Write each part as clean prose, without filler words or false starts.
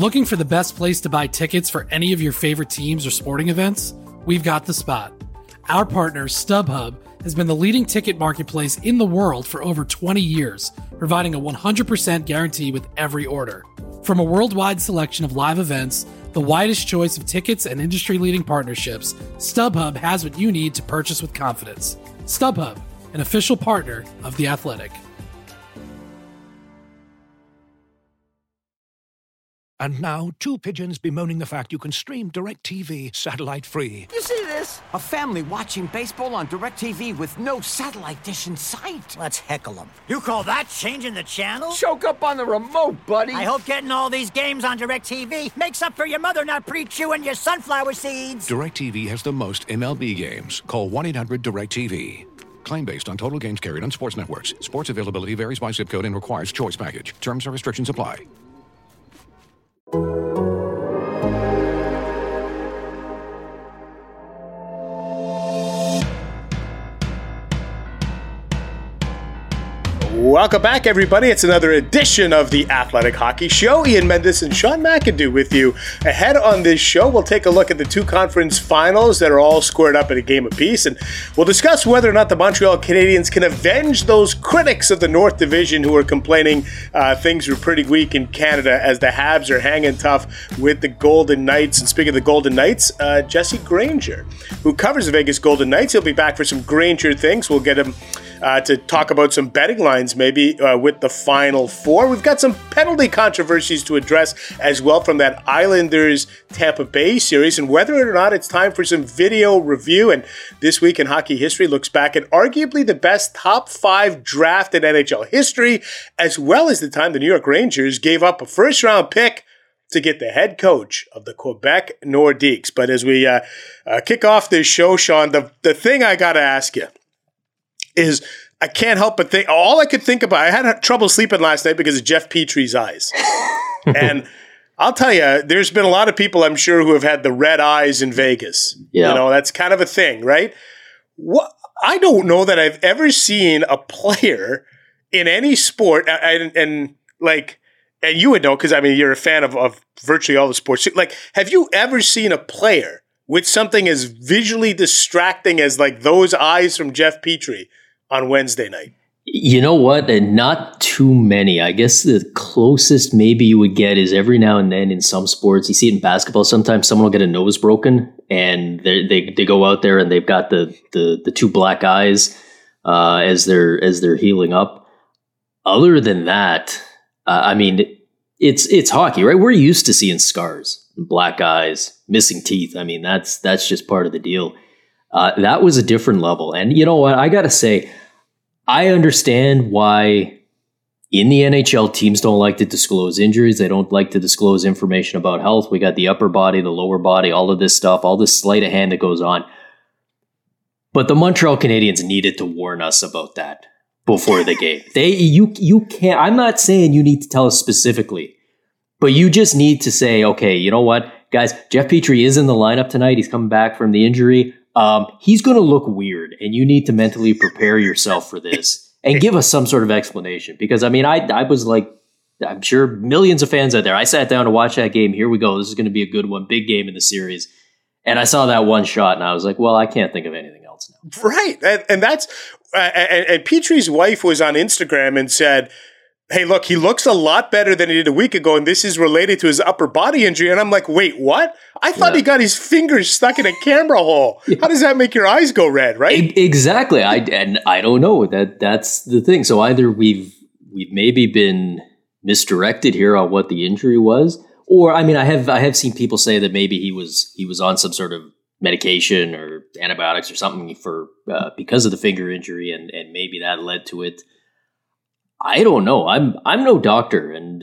Looking for the best place to buy tickets for any of your favorite teams or sporting events? We've got the spot. Our partner, StubHub, has been the leading ticket marketplace in the world for over 20 years, providing a 100% guarantee with every order. From a worldwide selection of live events, the widest choice of tickets and industry-leading partnerships, StubHub has what you need to purchase with confidence. StubHub, an official partner of The Athletic. And now, two pigeons bemoaning the fact you can stream DirecTV satellite-free. You see this? A family watching baseball on DirecTV with no satellite dish in sight. Let's heckle them. You call that changing the channel? Choke up on the remote, buddy. I hope getting all these games on DirecTV makes up for your mother not pre-chewing your sunflower seeds. DirecTV has the most MLB games. Call 1-800-DirecTV. Claim based on total games carried on sports networks. Sports availability varies by zip code and requires choice package. Terms and restrictions apply. Welcome back, everybody. It's another edition of the Athletic Hockey Show. Ian Mendes and Sean McAdoo with you. Ahead on this show, we'll take a look at the two conference finals that are all squared up at a game apiece, and we'll discuss whether or not the Montreal Canadiens can avenge those critics of the North Division who are complaining things are pretty weak in Canada as the Habs are hanging tough with the Golden Knights. And speaking of the Golden Knights, Jesse Granger, who covers the Vegas Golden Knights, he'll be back for some Granger things. We'll get him to talk about some betting lines maybe with the Final Four. We've got some penalty controversies to address as well from that Islanders-Tampa Bay series, and whether or not it's time for some video review. And This Week in Hockey History looks back at arguably the best top 5 draft in NHL history, as well as the time the New York Rangers gave up a first-round pick to get the head coach of the Quebec Nordiques. But as we kick off this show, Sean, the thing I got to ask you is I can't help but think, all I could think about, I had trouble sleeping last night because of Jeff Petry's eyes. And I'll tell you, there's been a lot of people, I'm sure, who have had the red eyes in Vegas. Yeah. You know, that's kind of a thing, right? I don't know that I've ever seen a player in any sport, and you would know, because, I mean, you're a fan of virtually all the sports. Like, have you ever seen a player with something as visually distracting as, like, those eyes from Jeff Petry on Wednesday night? You know what? Not too many. I guess the closest maybe you would get is every now and then in some sports. You see it in basketball. Sometimes someone will get a nose broken, and they go out there and they've got the two black eyes as they're healing up. Other than that, I mean, it's hockey, right? We're used to seeing scars, black eyes, missing teeth. I mean, that's just part of the deal. That was a different level. And you know what? I got to say, I understand why in the NHL teams don't like to disclose injuries. They don't like to disclose information about health. We got the upper body, the lower body, all of this stuff, all this sleight of hand that goes on. But the Montreal Canadiens needed to warn us about that before the game. You can't, I'm not saying you need to tell us specifically, but you just need to say, okay, you know what, guys, Jeff Petry is in the lineup tonight. He's coming back from the injury. He's going to look weird, and you need to mentally prepare yourself for this and give us some sort of explanation. Because, I mean, I was like, I'm sure millions of fans out there. I sat down to watch that game. Here we go. This is going to be a good one. Big game in the series. And I saw that one shot, and I was like, well, I can't think of anything else now. Right. And that's and Petry's wife was on Instagram and said, hey, look, he looks a lot better than he did a week ago, and this is related to his upper body injury. And I'm like, wait, what? I thought he got his fingers stuck in a camera hole. Yeah. How does that make your eyes go red, right? Exactly. I don't know. That's the thing. So either we've maybe been misdirected here on what the injury was, or I mean, I have seen people say that maybe he was on some sort of medication or antibiotics or something for because of the finger injury, and maybe that led to it. I don't know. I'm no doctor, and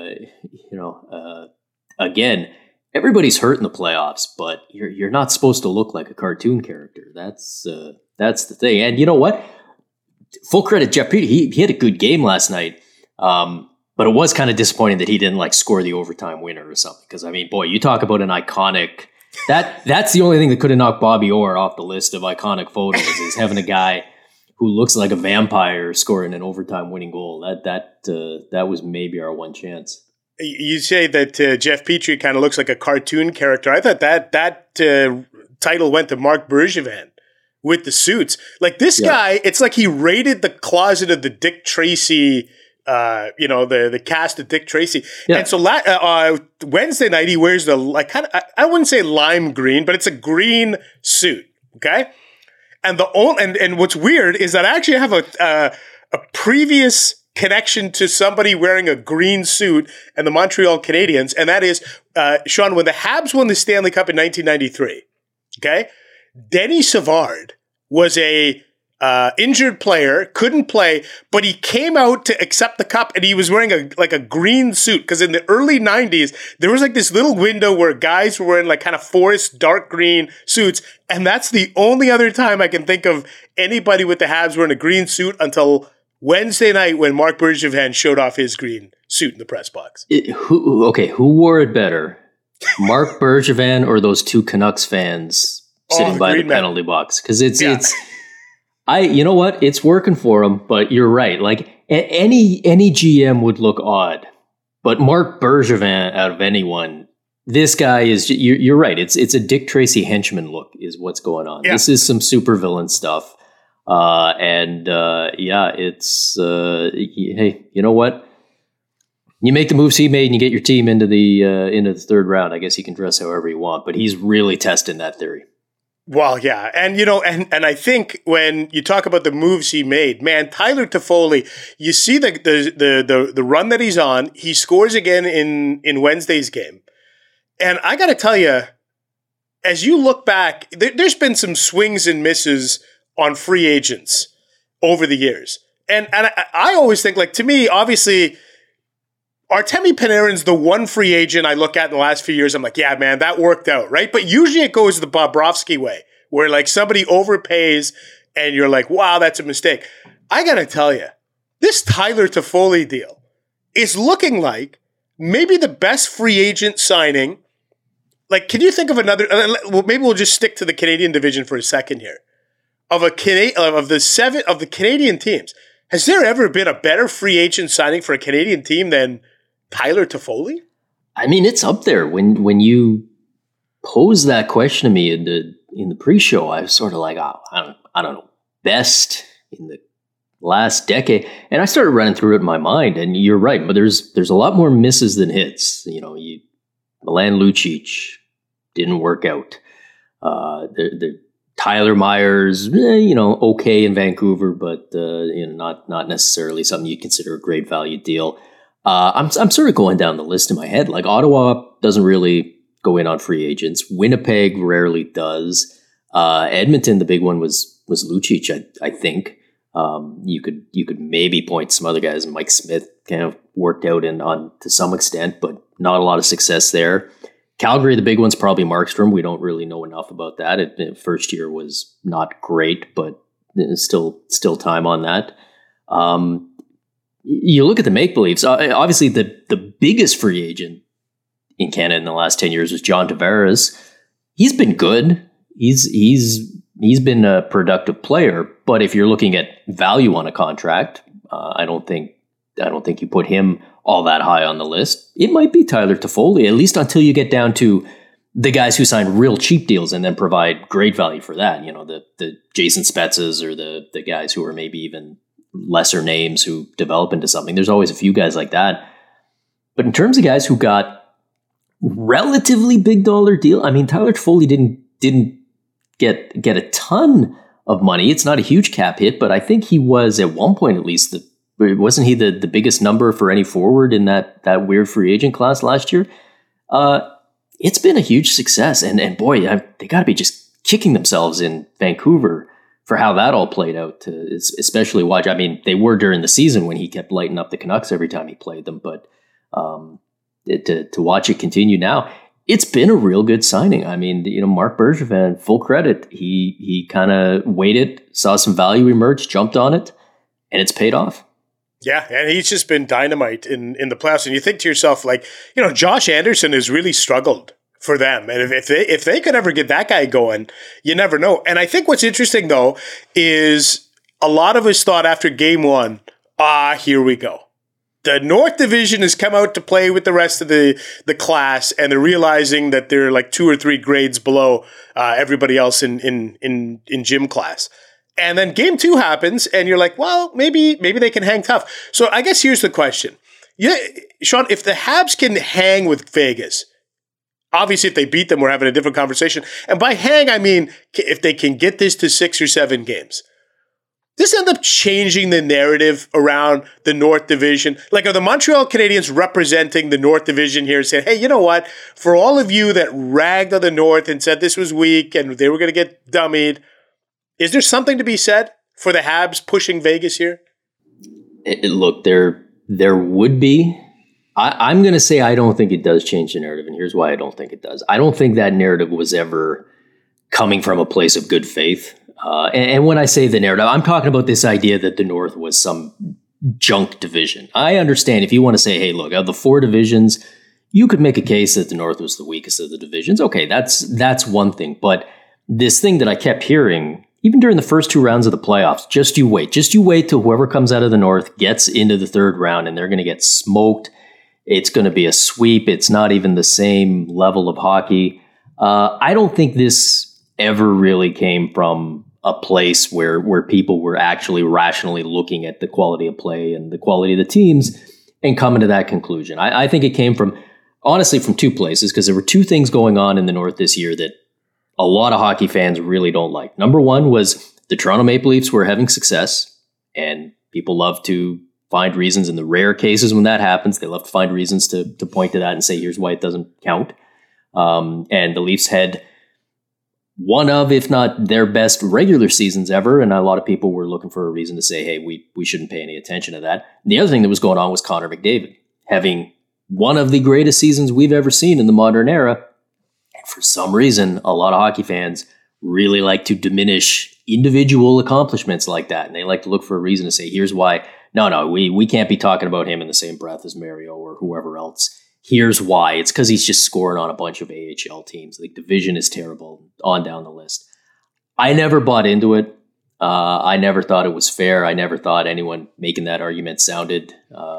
again, everybody's hurt in the playoffs, but you're not supposed to look like a cartoon character. That's the thing. And you know what? Full credit, Jeff Petry. He had a good game last night, but it was kind of disappointing that he didn't score the overtime winner or something. Because I mean, boy, you talk about an iconic. That's the only thing that could have knocked Bobby Orr off the list of iconic photos is having a guy who looks like a vampire scoring an overtime winning goal. That was maybe our one chance. You say that Jeff Petrie kind of looks like a cartoon character. I thought that title went to Marc Bergevin with the suits. Like this guy, it's like he raided the closet of the Dick Tracy, the cast of Dick Tracy. Yeah. And so Wednesday night he wears I wouldn't say lime green, but it's a green suit. Okay, and and what's weird is that I actually have a previous connection to somebody wearing a green suit and the Montreal Canadiens, and that is, Sean, when the Habs won the Stanley Cup in 1993, okay, Denny Savard was a injured player, couldn't play, but he came out to accept the cup, and he was wearing a green suit, because in the early 90s, there was like this little window where guys were wearing like kind of forest dark green suits, and that's the only other time I can think of anybody with the Habs wearing a green suit until Wednesday night when Marc Bergevin showed off his green suit in the press box. Who wore it better? Marc Bergevin or those two Canucks fans sitting by the penalty box? Because it's you know what? It's working for him, but you're right. Like any GM would look odd, but Marc Bergevin out of anyone, this guy is, you're right. It's a Dick Tracy henchman look is what's going on. Yeah. This is some supervillain stuff. It's hey, you know what? You make the moves he made and you get your team into the third round. I guess you can dress however you want, but he's really testing that theory. Well, yeah. And, and I think when you talk about the moves he made, man, Tyler Toffoli, you see the run that he's on, he scores again in Wednesday's game. And I got to tell you, as you look back, there's been some swings and misses on free agents over the years. And I always think, like, to me, obviously, Artemi Panarin's the one free agent I look at in the last few years. I'm like, yeah, man, that worked out, right? But usually it goes the Bobrovsky way, where like somebody overpays and you're like, wow, that's a mistake. I got to tell you, this Tyler Toffoli deal is looking like maybe the best free agent signing. Like, can you think of another? Maybe we'll just stick to the Canadian division for a second here. Of the Canadian teams, has there ever been a better free agent signing for a Canadian team than Tyler Toffoli? I mean, it's up there. When you pose that question to me in the pre-show, I was sort of like, oh, I don't know, best in the last decade, and I started running through it in my mind. And you're right, but there's a lot more misses than hits. Milan Lucic didn't work out. The Tyler Myers, okay in Vancouver, but not necessarily something you consider a great value deal. I'm sort of going down the list in my head. Like Ottawa doesn't really go in on free agents. Winnipeg rarely does. Edmonton, the big one was Lucic, I think. You could maybe point to some other guys. Mike Smith kind of worked out to some extent, but not a lot of success there. Calgary, the big one's probably Markstrom. We don't really know enough about that. First year was not great, but still time on that. You look at the make-believes. Obviously, the biggest free agent in Canada in the last 10 years was John Tavares. He's been good. He's been a productive player. But if you're looking at value on a contract, I don't think you put him all that high on the list. It might be Tyler Toffoli, at least until you get down to the guys who sign real cheap deals and then provide great value for that. The Jason Spetzes or the guys who are maybe even lesser names who develop into something. There's always a few guys like that. But in terms of guys who got relatively big dollar deal, I mean, Tyler Toffoli didn't get a ton of money. It's not a huge cap hit, but I think he was at one point at least wasn't he the biggest number for any forward in that weird free agent class last year? It's been a huge success. And boy, they got to be just kicking themselves in Vancouver for how that all played out, especially watch. I mean, they were during the season when he kept lighting up the Canucks every time he played them. But to watch it continue now, it's been a real good signing. I mean, Marc Bergevin, full credit. He kind of waited, saw some value emerge, jumped on it, and it's paid off. Yeah, and he's just been dynamite in the playoffs. And you think to yourself, like, Josh Anderson has really struggled for them. And if they could ever get that guy going, you never know. And I think what's interesting, though, is a lot of us thought after game one, here we go. the North Division has come out to play with the rest of the class, and they're realizing that they're like 2 or 3 grades below everybody else in gym class. And then game 2 happens, and you're like, well, maybe they can hang tough. So I guess here's the question. Yeah, Sean, if the Habs can hang with Vegas, obviously if they beat them, we're having a different conversation. And by hang, I mean if they can get this to 6 or 7 games. This ends up changing the narrative around the North Division. Like, are the Montreal Canadiens representing the North Division here, saying, hey, you know what? For all of you that ragged on the North and said this was weak and they were going to get dummied, is there something to be said for the Habs pushing Vegas here? Look, there would be. I'm going to say I don't think it does change the narrative, and here's why I don't think it does. I don't think that narrative was ever coming from a place of good faith. And when I say the narrative, I'm talking about this idea that the North was some junk division. I understand if you want to say, hey, look, of the 4 divisions, you could make a case that the North was the weakest of the divisions. Okay, that's one thing. But this thing that I kept hearing, even during the first 2 rounds of the playoffs, just you wait till whoever comes out of the North gets into the 3rd round and they're going to get smoked. It's going to be a sweep. It's not even the same level of hockey. I don't think this ever really came from a place where people were actually rationally looking at the quality of play and the quality of the teams and coming to that conclusion. I think it came from, honestly, from 2 places, because there were 2 things going on in the North this year that a lot of hockey fans really don't like. Number one was the Toronto Maple Leafs were having success, and people love to find reasons in the rare cases when that happens. They love to find reasons to point to that and say, here's why it doesn't count. And the Leafs had one of, if not their best regular seasons ever, and a lot of people were looking for a reason to say, hey, we shouldn't pay any attention to that. And the other thing that was going on was Connor McDavid having one of the greatest seasons we've ever seen in the modern era. And for some reason, a lot of hockey fans really like to diminish individual accomplishments like that, and they like to look for a reason to say, here's why. No, we can't be talking about him in the same breath as Mario or whoever else. Here's why. It's because he's just scoring on a bunch of AHL teams. The division is terrible, on down the list. I never bought into it. I never thought it was fair. I never thought anyone making that argument sounded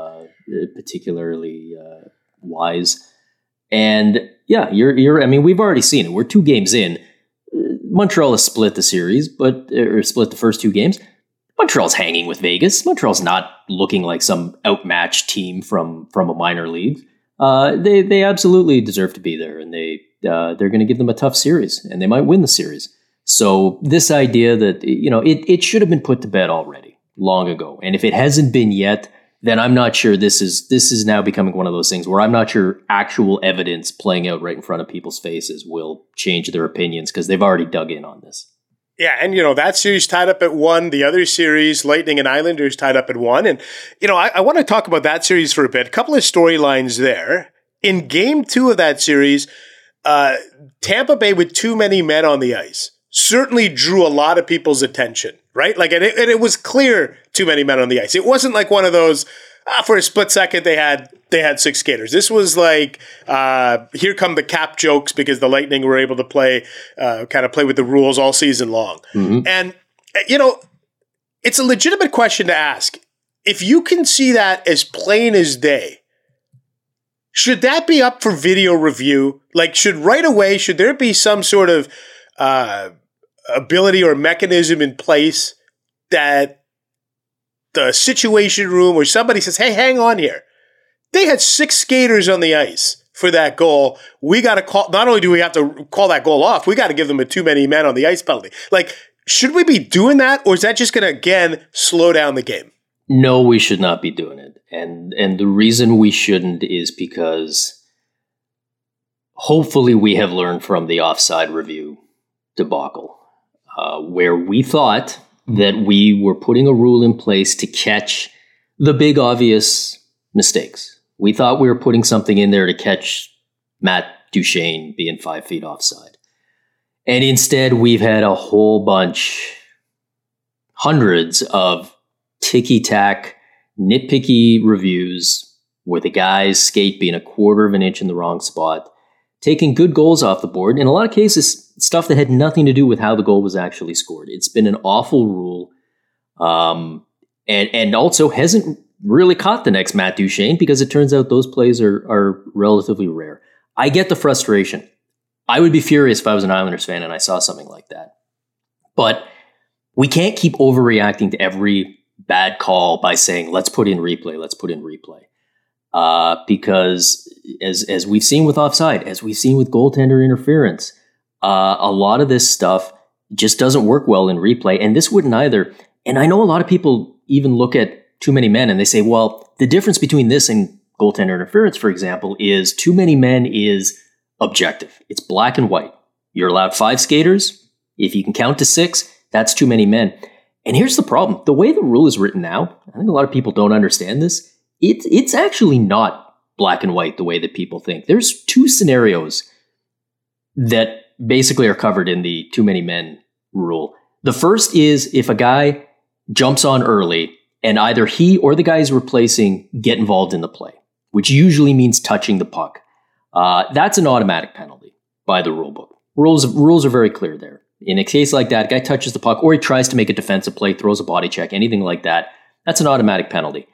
particularly wise. And yeah, I mean, we've already seen it. We're 2 games in. Montreal has split the series, or split the first 2 games. Montreal's hanging with Vegas. Montreal's not looking like some outmatched team from a minor league. They absolutely deserve to be there, and they're going to give them a tough series, and they might win the series. So this idea that, it should have been put to bed already, long ago. And if it hasn't been yet, then I'm not sure this is now becoming one of those things where I'm not sure actual evidence playing out right in front of people's faces will change their opinions, because they've already dug in on this. Yeah, and, that series tied up at 1. The other series, Lightning and Islanders, tied up at 1. And, I want to talk about that series for a bit. A couple of storylines there. In game 2 of that series, Tampa Bay with too many men on the ice certainly drew a lot of people's attention, right? Like, and it was clear too many men on the ice. It wasn't like one of those, for a split second, they had 6 skaters. This was like, here come the cap jokes, because the Lightning were able to play with the rules all season long. Mm-hmm. And, it's a legitimate question to ask. If you can see that as plain as day, should that be up for video review? Like, should there be some sort of ability or mechanism in place that the situation room or somebody says, hey, hang on here. They had 6 skaters on the ice for that goal. We got to call, not only do we have to call that goal off, we got to give them a too many men on the ice penalty. Like, should we be doing that, or is that just going to, again, slow down the game? No, we should not be doing it. And the reason we shouldn't is because hopefully we have learned from the offside review debacle, where we thought that we were putting a rule in place to catch the big obvious mistakes. We thought we were putting something in there to catch Matt Duchene being 5 feet offside. And instead, we've had a whole bunch, hundreds of ticky-tack, nitpicky reviews where the guy's skate being a quarter of an inch in the wrong spot, taking good goals off the board. In a lot of cases, stuff that had nothing to do with how the goal was actually scored. It's been an awful rule, and also hasn't really caught the next Matt Duchene because it turns out those plays are relatively rare. I get the frustration. I would be furious if I was an Islanders fan and I saw something like that. But we can't keep overreacting to every bad call by saying, let's put in replay. Because as we've seen with offside, as we've seen with goaltender interference, a lot of this stuff just doesn't work well in replay. And this wouldn't either. And I know a lot of people even look at too many men and they say, well, the difference between this and goaltender interference, for example, is too many men is objective. It's black and white. You're allowed 5 skaters. If you can count to 6, that's too many men. And here's the problem. The way the rule is written now, I think a lot of people don't understand this. It's actually not black and white the way that people think. There's 2 scenarios that basically are covered in the too many men rule. The first is if a guy jumps on early and either he or the guy he's replacing get involved in the play, which usually means touching the puck. That's an automatic penalty by the rule book. Rules are very clear there. In a case like that, a guy touches the puck or he tries to make a defensive play, throws a body check, anything like that, that's an automatic penalty.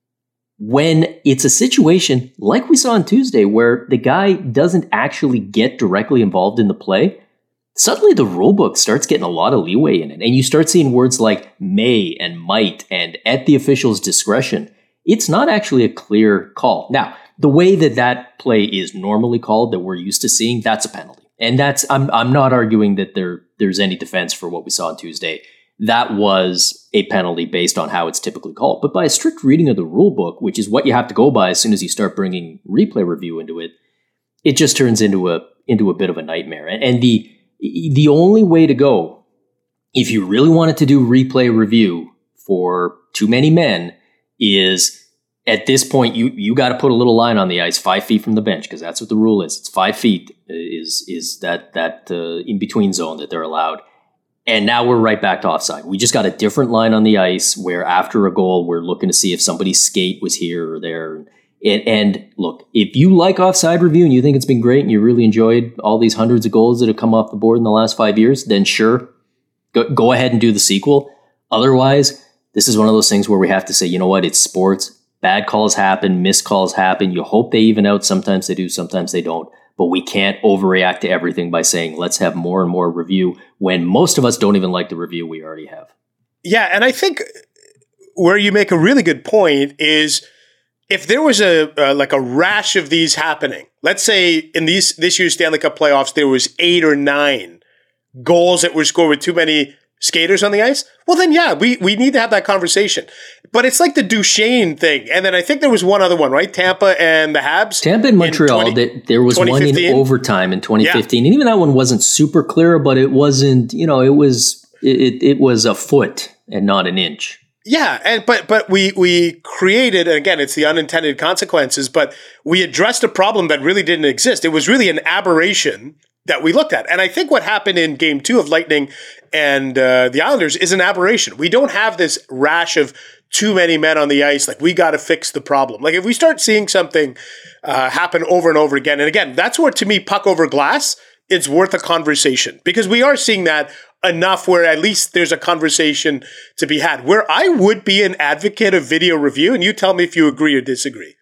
When it's a situation like we saw on Tuesday where the guy doesn't actually get directly involved in the play, suddenly the rulebook starts getting a lot of leeway in it. And you start seeing words like may and might and at the official's discretion. It's not actually a clear call. Now, the way that play is normally called that we're used to seeing, that's a penalty. And that's I'm not arguing that there's any defense for what we saw on Tuesday. That was a penalty based on how it's typically called. But by a strict reading of the rule book, which is what you have to go by as soon as you start bringing replay review into it, it just turns into a bit of a nightmare. And the only way to go, if you really wanted to do replay review for too many men, is at this point you got to put a little line on the ice 5 feet from the bench, because that's what the rule is. It's 5 feet is that in between zone that they're allowed. And now we're right back to offside. We just got a different line on the ice where after a goal, we're looking to see if somebody's skate was here or there. And look, if you like offside review and you think it's been great and you really enjoyed all these hundreds of goals that have come off the board in the last 5 years, then sure, go ahead and do the sequel. Otherwise, this is one of those things where we have to say, you know what, it's sports. Bad calls happen, missed calls happen. You hope they even out. Sometimes they do, sometimes they don't. But we can't overreact to everything by saying, let's have more and more review when most of us don't even like the review we already have. Yeah, and I think where you make a really good point is if there was a rash of these happening, let's say in this year's Stanley Cup playoffs, there was 8 or 9 goals that were scored with too many skaters on the ice, well then yeah, we need to have that conversation. But it's like the Duchene thing. And then I think there was one other one, right? Tampa and the Habs. Tampa and Montreal, there was one in overtime in 2015. Yeah. And even that one wasn't super clear, but it wasn't, it was a foot and not an inch. Yeah, but we created, and again, it's the unintended consequences, but we addressed a problem that really didn't exist. It was really an aberration that we looked at. And I think what happened in Game 2 of Lightning and the Islanders is an aberration. We don't have this rash of too many men on the ice. Like, we got to fix the problem. Like, if we start seeing something happen over and over again, and again, that's where, to me, puck over glass, it's worth a conversation. Because we are seeing that enough where at least there's a conversation to be had. Where I would be an advocate of video review, and you tell me if you agree or disagree.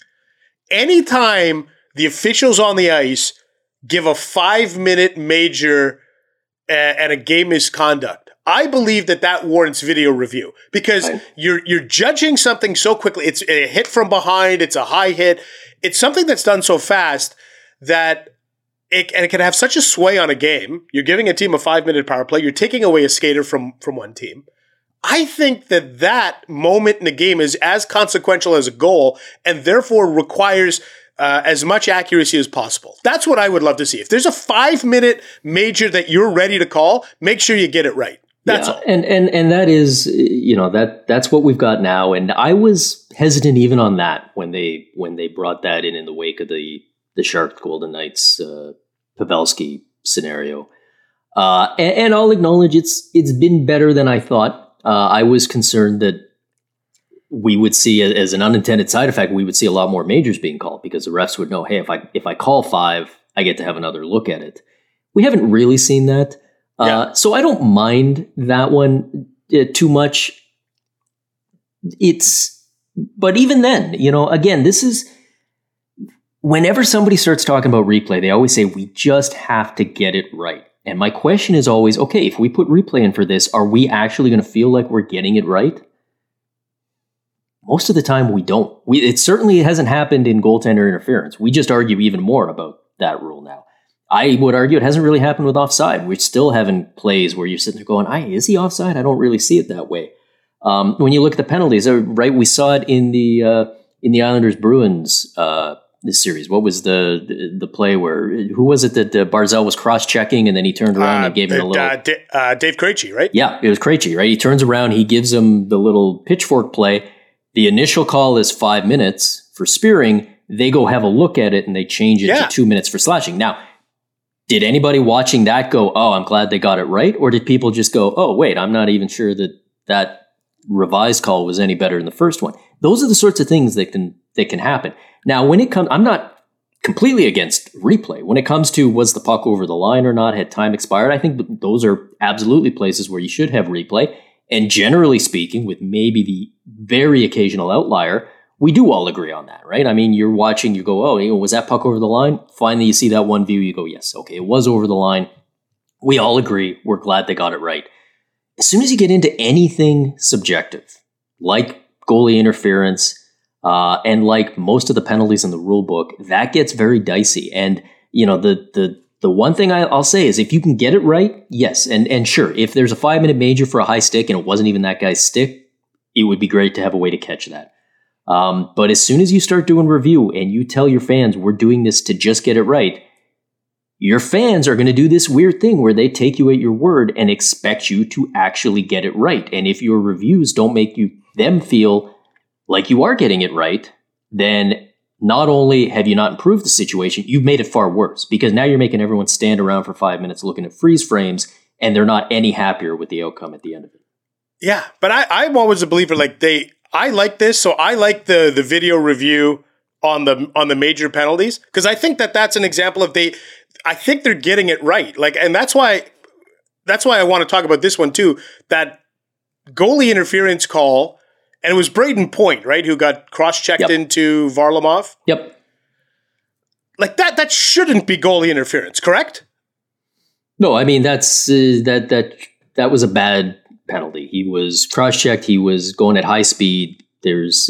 Anytime the officials on the ice give a 5-minute major and a game misconduct, I believe that warrants video review, because you're judging something so quickly. It's a hit from behind. It's a high hit. It's something that's done so fast that it can have such a sway on a game. You're giving a team a 5-minute power play. You're taking away a skater from one team. I think that moment in the game is as consequential as a goal, and therefore requires as much accuracy as possible. That's what I would love to see. If there's a 5-minute major that you're ready to call, make sure you get it right. That's all. And that is, that's what we've got now. And I was hesitant even on that when they brought that in the wake of the Sharks Golden Knights Pavelski scenario. And I'll acknowledge it's been better than I thought. I was concerned that we would see, as an unintended side effect, we would see a lot more majors being called, because the refs would know, hey, if I call 5, I get to have another look at it. We haven't really seen that. So I don't mind that one too much. It's But even then, again, this is whenever somebody starts talking about replay, they always say we just have to get it right. And my question is always, okay, if we put replay in for this, are we actually going to feel like we're getting it right? Most of the time we don't. It certainly hasn't happened in goaltender interference. We just argue even more about that rule now. I would argue it hasn't really happened with offside. We're still having plays where you're sitting there going, is he offside? I don't really see it that way. When you look at the penalties, right? We saw it in the Islanders Bruins this series. What was the play where, who was it that Barzal was cross-checking and then he turned around and gave him a little... Dave Krejci, right? Yeah, it was Krejci, right? He turns around, he gives him the little pitchfork play. The initial call is 5 minutes for spearing. They go have a look at it and they change it to 2 minutes for slashing. Now, did anybody watching that go, I'm glad they got it right? Or did people just go, wait, I'm not even sure that revised call was any better than the first one? Those are the sorts of things that can happen. Now, when it comes, I'm not completely against replay. When it comes to was the puck over the line or not, had time expired, I think those are absolutely places where you should have replay. And generally speaking, with maybe the very occasional outlier, we do all agree on that, right? I mean, you're watching, you go, was that puck over the line? Finally, you see that one view, you go, yes, okay, it was over the line. We all agree. We're glad they got it right. As soon as you get into anything subjective, like goalie interference, and like most of the penalties in the rule book, that gets very dicey. And, the one thing I'll say is if you can get it right, yes. And sure, if there's a 5-minute major for a high stick and it wasn't even that guy's stick, it would be great to have a way to catch that. But as soon as you start doing review and you tell your fans, we're doing this to just get it right, your fans are going to do this weird thing where they take you at your word and expect you to actually get it right. And if your reviews don't make them feel like you are getting it right, then not only have you not improved the situation, you've made it far worse, because now you're making everyone stand around for 5 minutes looking at freeze frames and they're not any happier with the outcome at the end of it. Yeah, but I'm always a believer, I like this, so I like the video review on the major penalties, because I think that's an example of I think they're getting it right. And that's why I want to talk about this one too, that goalie interference call. And it was Braden Point, right, who got cross-checked into Varlamov? Yep. That shouldn't be goalie interference, correct? No, I mean, that's that was a bad penalty. He was cross-checked. He was going at high speed. There's,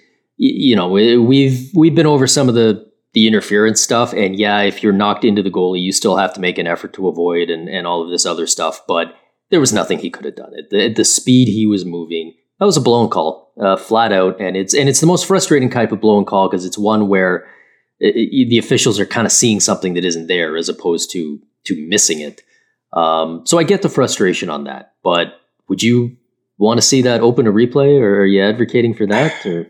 we've been over some of the interference stuff. And yeah, if you're knocked into the goalie, you still have to make an effort to avoid and all of this other stuff. But there was nothing he could have done. At the speed he was moving, that was a blown call, flat out, and it's the most frustrating type of blown call because it's one where the officials are kind of seeing something that isn't there as opposed to missing it. So I get the frustration on that, but would you want to see that open to replay, or are you advocating for that? Or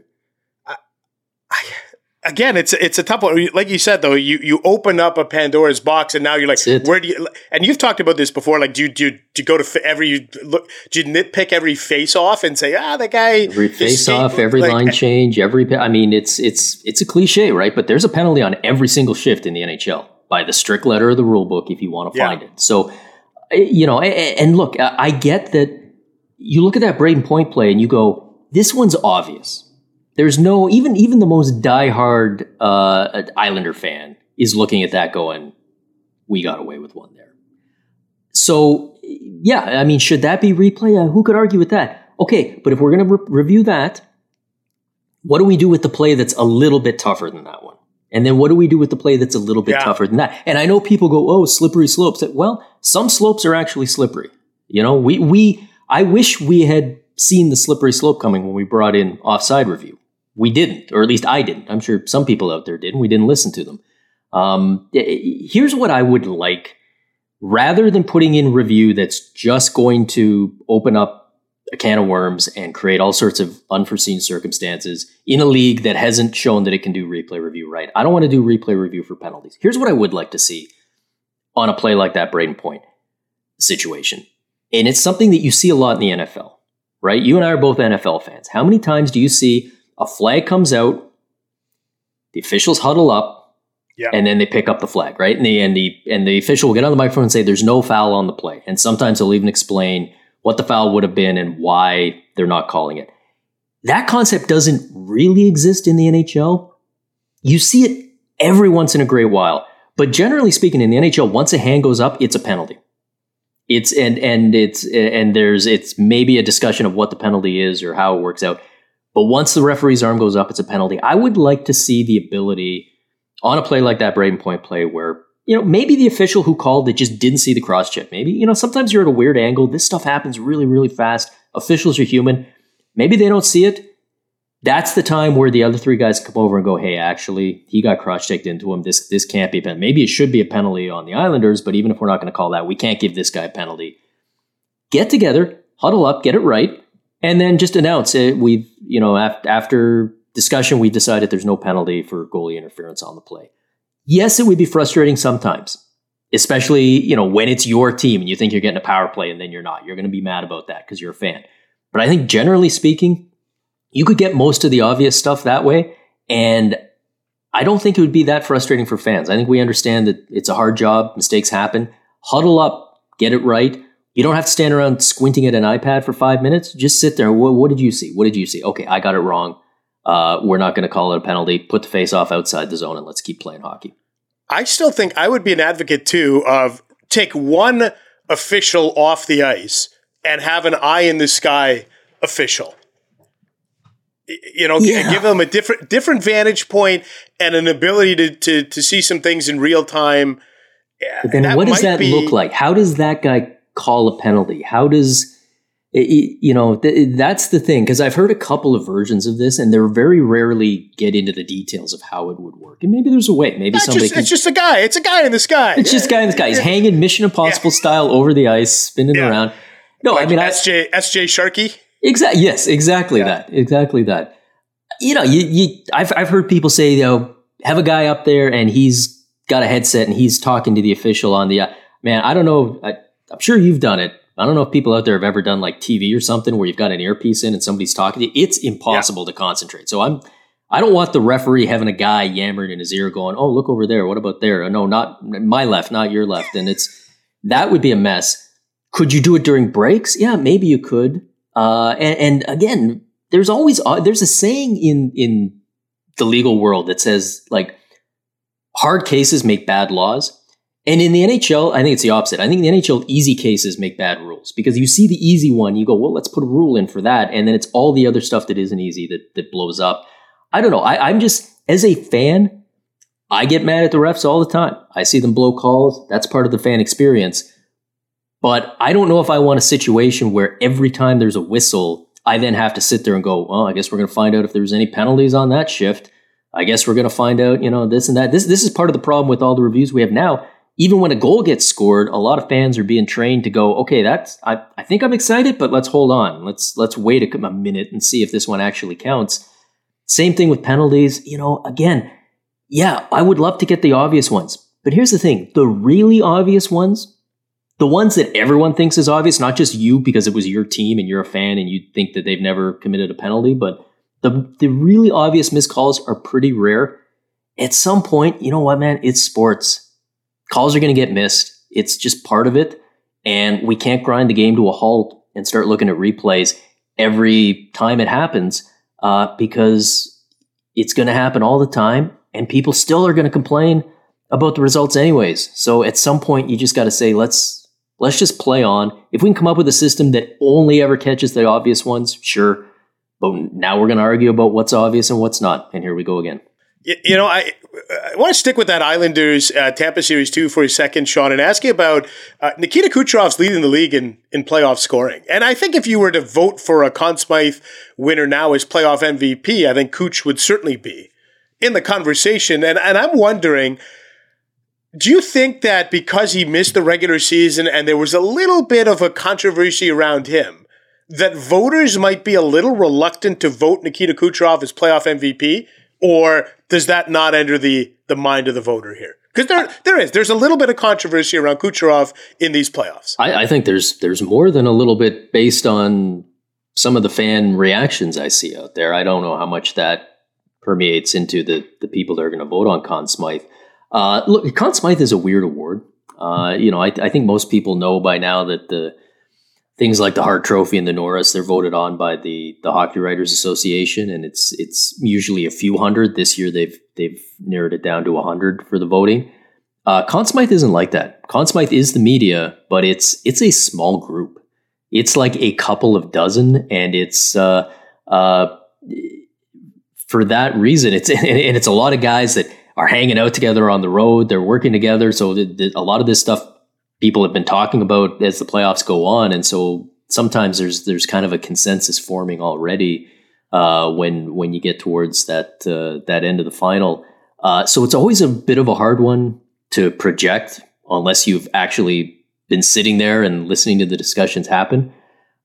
again, it's a tough one. Like you said, though, you open up a Pandora's box, and now you're like, where do you? And you've talked about this before. Do you go to do you nitpick every face off and say, the guy every face off, every line change, I mean, it's a cliche, right? But there's a penalty on every single shift in the NHL by the strict letter of the rule book if you want to find it. So, and look, I get that. You look at that Braden Point play and you go, this one's obvious. There's no, even the most diehard Islander fan is looking at that going, we got away with one there. So, yeah, I mean, should that be replay? Who could argue with that? Okay, but if we're going to review that, what do we do with the play that's a little bit tougher than that one? And then what do we do with the play that's a little bit tougher than that? And I know people go, slippery slopes. Well, some slopes are actually slippery. I wish we had seen the slippery slope coming when we brought in offside review. We didn't, or at least I didn't. I'm sure some people out there did, and we didn't listen to them. Here's what I would like. Rather than putting in review that's just going to open up a can of worms and create all sorts of unforeseen circumstances in a league that hasn't shown that it can do replay review right. I don't want to do replay review for penalties. Here's what I would like to see on a play like that Braden Point situation. And it's something that you see a lot in the NFL, right? You and I are both NFL fans. How many times do you see a flag comes out, the officials huddle up, and then they pick up the flag, right? And the official will get on the microphone and say there's no foul on the play. And sometimes they'll even explain what the foul would have been and why they're not calling it. That concept doesn't really exist in the NHL. You see it every once in a great while. But generally speaking, in the NHL, once a hand goes up, it's a penalty. It's maybe a discussion of what the penalty is or how it works out. But once the referee's arm goes up, it's a penalty. I would like to see the ability on a play like that Brayden Point play where, maybe the official who called it just didn't see the cross check. Maybe, sometimes you're at a weird angle. This stuff happens really, really fast. Officials are human. Maybe they don't see it. That's the time where the other three guys come over and go, hey, actually, he got cross-checked into him. This can't be a penalty. Maybe it should be a penalty on the Islanders, but even if we're not going to call that, we can't give this guy a penalty. Get together, huddle up, get it right, and then just announce it. We've, after discussion, we decided there's no penalty for goalie interference on the play. Yes, it would be frustrating sometimes, especially, when it's your team and you think you're getting a power play and then you're not. You're going to be mad about that because you're a fan. But I think generally speaking, you could get most of the obvious stuff that way, and I don't think it would be that frustrating for fans. I think we understand that it's a hard job, mistakes happen. Huddle up, get it right. You don't have to stand around squinting at an iPad for 5 minutes. Just sit there. What did you see? What did you see? Okay, I got it wrong. We're not going to call it a penalty. Put the face-off outside the zone and let's keep playing hockey. I still think I would be an advocate, too, of take one official off the ice and have an eye-in-the-sky official. Give them a different vantage point and an ability to see some things in real time. But then what does that look like? How does that guy call a penalty? How does, that's the thing. Because I've heard a couple of versions of this, and they very rarely get into the details of how it would work. And maybe there's a way. Maybe it's just a guy. It's a guy in the sky. It's just a guy in the sky. He's hanging Mission Impossible style over the ice, spinning around. No, like SJ Sharkey. Exactly. Yes, exactly that. Exactly that. I've heard people say, have a guy up there and he's got a headset and he's talking to the official on the, man, I don't know. I'm sure you've done it. I don't know if people out there have ever done like TV or something where you've got an earpiece in and somebody's talking to you. It's impossible to concentrate. So I don't want the referee having a guy yammering in his ear going, oh, look over there. What about there? No, not my left, not your left. And that would be a mess. Could you do it during breaks? Yeah, maybe you could. And again, there's a saying in the legal world that says like hard cases make bad laws. And in the NHL, I think it's the opposite. I think in the NHL, easy cases make bad rules because you see the easy one, you go, well, let's put a rule in for that. And then it's all the other stuff that isn't easy that blows up. I don't know. I'm just, as a fan, I get mad at the refs all the time. I see them blow calls. That's part of the fan experience. But I don't know if I want a situation where every time there's a whistle, I then have to sit there and go, well, I guess we're going to find out if there's any penalties on that shift. I guess we're going to find out, this and that. This is part of the problem with all the reviews we have now. Even when a goal gets scored, a lot of fans are being trained to go, okay, I think I'm excited, but let's hold on. Let's wait a minute and see if this one actually counts. Same thing with penalties. Again, yeah, I would love to get the obvious ones. But here's the thing. The really obvious ones, the ones that everyone thinks is obvious, not just you because it was your team and you're a fan and you think that they've never committed a penalty, but the really obvious missed calls are pretty rare. At some point, you know what, man? It's sports. Calls are going to get missed. It's just part of it. And we can't grind the game to a halt and start looking at replays every time it happens because it's going to happen all the time. And people still are going to complain about the results anyways. So at some point, you just got to say, let's just play on. If we can come up with a system that only ever catches the obvious ones, sure. But now we're going to argue about what's obvious and what's not. And here we go again. I want to stick with that Islanders Tampa series too for a second, Sean, and ask you about Nikita Kucherov's leading the league in playoff scoring. And I think if you were to vote for a Conn Smythe winner now as playoff MVP, I think Kuch would certainly be in the conversation. And I'm wondering, do you think that because he missed the regular season and there was a little bit of a controversy around him, that voters might be a little reluctant to vote Nikita Kucherov as playoff MVP? Or does that not enter the mind of the voter here? Because there's a little bit of controversy around Kucherov in these playoffs. I think there's more than a little bit based on some of the fan reactions I see out there. I don't know how much that permeates into the people that are going to vote on Conn Smythe. Look, Conn Smythe is a weird award. I think most people know by now that things like the Hart Trophy and the Norris, they're voted on by the Hockey Writers Association, and it's usually a few hundred. This year they've narrowed it down to 100 for the voting. Conn Smythe isn't like that. Conn Smythe is the media, but it's a small group. It's like a couple of dozen, and it's for that reason, it's a lot of guys that are hanging out together on the road. They're working together, so a lot of this stuff people have been talking about as the playoffs go on, and so sometimes there's kind of a consensus forming already when you get towards that end of the final. So it's always a bit of a hard one to project unless you've actually been sitting there and listening to the discussions happen.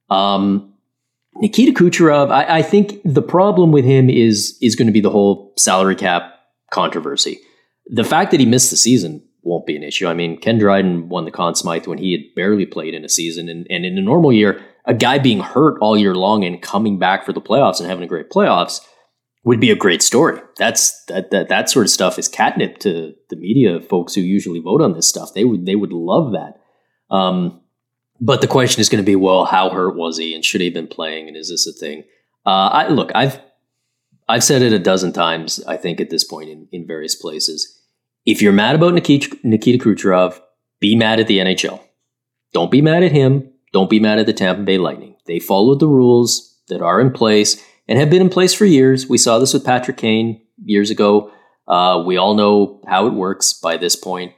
Nikita Kucherov, I think the problem with him is going to be the whole salary cap controversy. The fact that he missed the season won't be an issue. I mean, Ken Dryden won the Conn Smythe when he had barely played in a season. And in a normal year, a guy being hurt all year long and coming back for the playoffs and having a great playoffs would be a great story. That sort of stuff is catnip to the media folks who usually vote on this stuff. They would love that. But the question is going to be, well, how hurt was he, and should he have been playing, and is this a thing? I've said it a dozen times, I think, at this point in various places. If you're mad about Nikita Kucherov, be mad at the NHL. Don't be mad at him. Don't be mad at the Tampa Bay Lightning. They followed the rules that are in place and have been in place for years. We saw this with Patrick Kane years ago. We all know how it works by this point.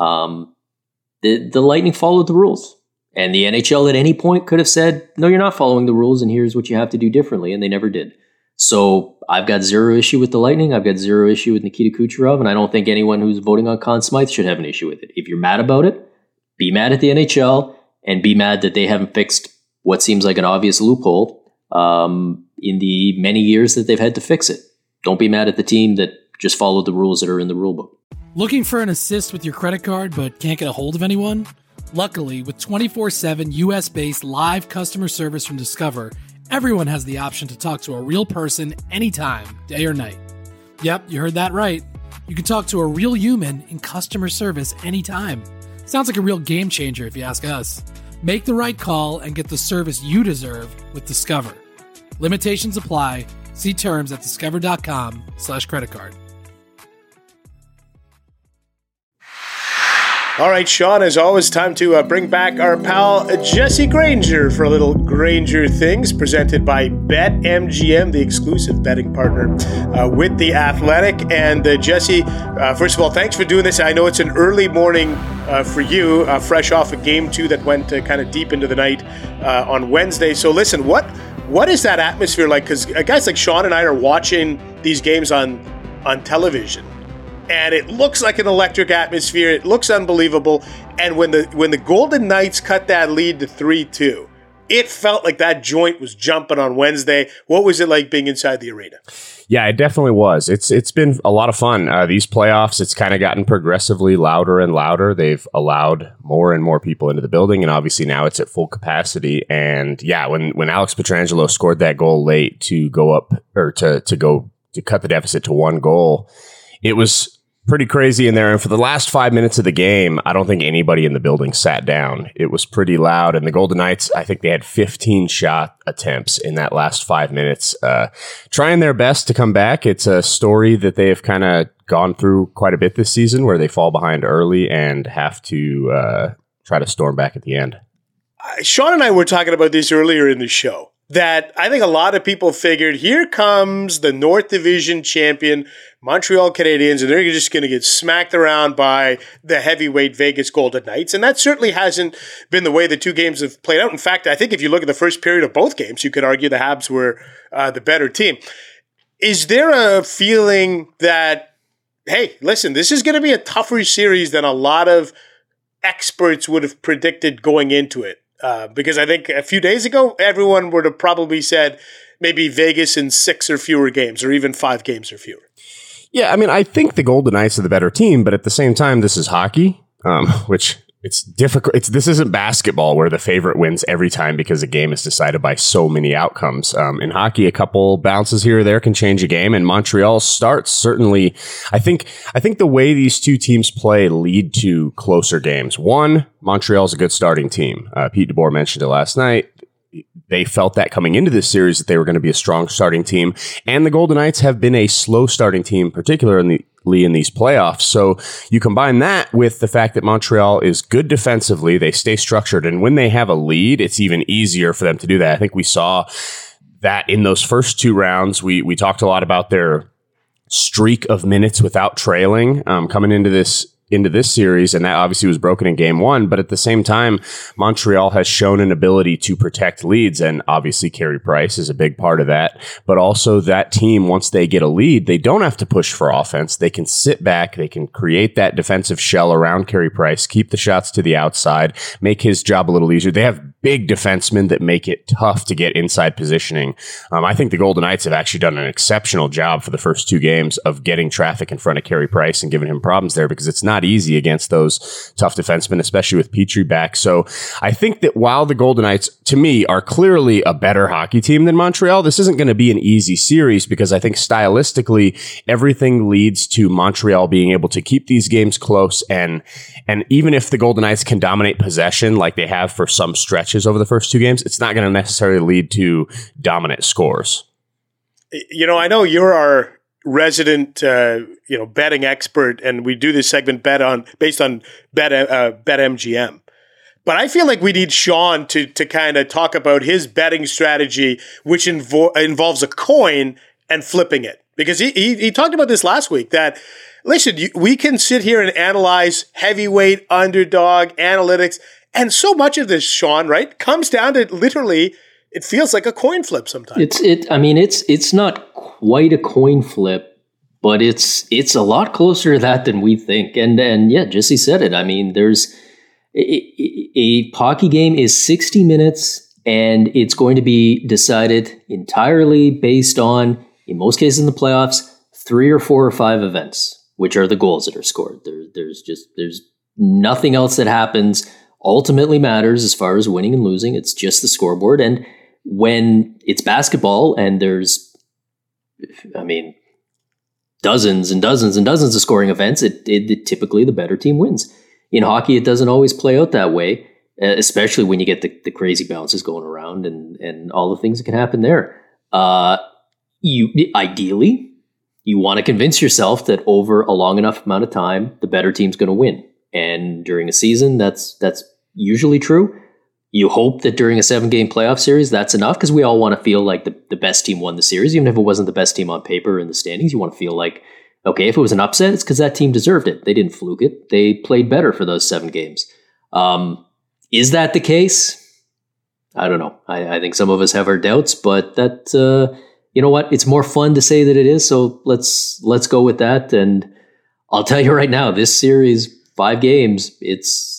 The Lightning followed the rules. And the NHL at any point could have said, no, you're not following the rules, and here's what you have to do differently. And they never did. So I've got zero issue with the Lightning. I've got zero issue with Nikita Kucherov. And I don't think anyone who's voting on Conn Smythe should have an issue with it. If you're mad about it, be mad at the NHL and be mad that they haven't fixed what seems like an obvious loophole in the many years that they've had to fix it. Don't be mad at the team that just followed the rules that are in the rule book. Looking for an assist with your credit card but can't get a hold of anyone? Luckily, with 24/7 US-based live customer service from Discover, everyone has the option to talk to a real person anytime, day or night. Yep, you heard that right. You can talk to a real human in customer service anytime. Sounds like a real game changer if you ask us. Make the right call and get the service you deserve with Discover. Limitations apply. See terms at discover.com/creditcard. All right, Sean, as always, time to bring back our pal Jesse Granger for a little Granger Things, presented by BetMGM, the exclusive betting partner with The Athletic. And Jesse, first of all, thanks for doing this. I know it's an early morning for you, fresh off a game 2 that went kind of deep into the night on Wednesday. So listen, what is that atmosphere like? Because guys like Sean and I are watching these games on television. And it looks like an electric atmosphere. It looks unbelievable. And when the Golden Knights cut that lead to 3-2, it felt like that joint was jumping on Wednesday. What was it like being inside the arena? Yeah, it definitely was. It's been a lot of fun. These playoffs, it's kind of gotten progressively louder and louder. They've allowed more and more people into the building, and obviously now it's at full capacity. And yeah, when Alex Pietrangelo scored that goal late to go up, or to cut the deficit to 1 goal, it was pretty crazy in there. And for the last 5 minutes of the game, I don't think anybody in the building sat down. It was pretty loud. And the Golden Knights, I think they had 15 shot attempts in that last 5 minutes, trying their best to come back. It's a story that they have kind of gone through quite a bit this season, where they fall behind early and have to try to storm back at the end. Sean and I were talking about this earlier in the show, that I think a lot of people figured, here comes the North Division champion Montreal Canadiens, and they're just going to get smacked around by the heavyweight Vegas Golden Knights. And that certainly hasn't been the way the two games have played out. In fact, I think if you look at the first period of both games, you could argue the Habs were the better team. Is there a feeling that, hey, listen, this is going to be a tougher series than a lot of experts would have predicted going into it? Because I think a few days ago, everyone would have probably said maybe Vegas in 6 or fewer games, or even 5 games or fewer. Yeah, I mean, I think the Golden Knights are the better team, but at the same time, this is hockey, which It's difficult. This isn't basketball where the favorite wins every time because the game is decided by so many outcomes. In hockey, a couple bounces here or there can change a game, and Montreal's starts certainly. I think the way these two teams play lead to closer games. One, Montreal's a good starting team. Pete DeBoer mentioned it last night. They felt that coming into this series that they were going to be a strong starting team, and the Golden Knights have been a slow starting team, particularly in these playoffs. So you combine that with the fact that Montreal is good defensively, they stay structured, and when they have a lead, it's even easier for them to do that. I think we saw that in those first two rounds. We talked a lot about their streak of minutes without trailing coming into this series, and that obviously was broken in game one. But at the same time, Montreal has shown an ability to protect leads, and obviously Carey Price is a big part of that. But also that team, once they get a lead, they don't have to push for offense. They can sit back, they can create that defensive shell around Carey Price, keep the shots to the outside, make his job a little easier. They have big defensemen that make it tough to get inside positioning. I think the Golden Knights have actually done an exceptional job for the first two games of getting traffic in front of Carey Price and giving him problems there, because it's not easy against those tough defensemen, especially with Petrie back. So I think that while the Golden Knights, to me, are clearly a better hockey team than Montreal, this isn't going to be an easy series, because I think stylistically, everything leads to Montreal being able to keep these games close. And even if the Golden Knights can dominate possession like they have for some stretches over the first two games, it's not going to necessarily lead to dominant scores. I know you're our resident, betting expert, and we do this segment based on BetMGM. But I feel like we need Sean to kind of talk about his betting strategy, which involves a coin and flipping it, because he talked about this last week. That listen, we can sit here and analyze heavyweight, underdog, analytics. And so much of this, Sean, right, comes down to literally, it feels like a coin flip sometimes. It's not quite a coin flip, but it's a lot closer to that than we think. And yeah, Jesse said it. I mean, there's a hockey game is 60 minutes, and it's going to be decided entirely based on, in most cases in the playoffs, 3 or 4 or 5 events, which are the goals that are scored. There's nothing else that happens ultimately matters as far as winning and losing. It's just the scoreboard. And when it's basketball and there's, dozens and dozens and dozens of scoring events, it typically the better team wins. In hockey, it doesn't always play out that way, especially when you get the crazy bounces going around and all the things that can happen there. Ideally, you want to convince yourself that over a long enough amount of time, the better team's going to win. And during a season, that's usually true. You hope that during a 7-game playoff series, that's enough, because we all want to feel like the best team won the series, even if it wasn't the best team on paper in the standings. You want to feel like, okay, if it was an upset, it's because that team deserved it. They didn't fluke it. They played better for those 7 games. Is that the case? I don't know. I think some of us have our doubts, but that you know what? It's more fun to say that it is. So let's go with that. And I'll tell you right now, this series, 5 games, we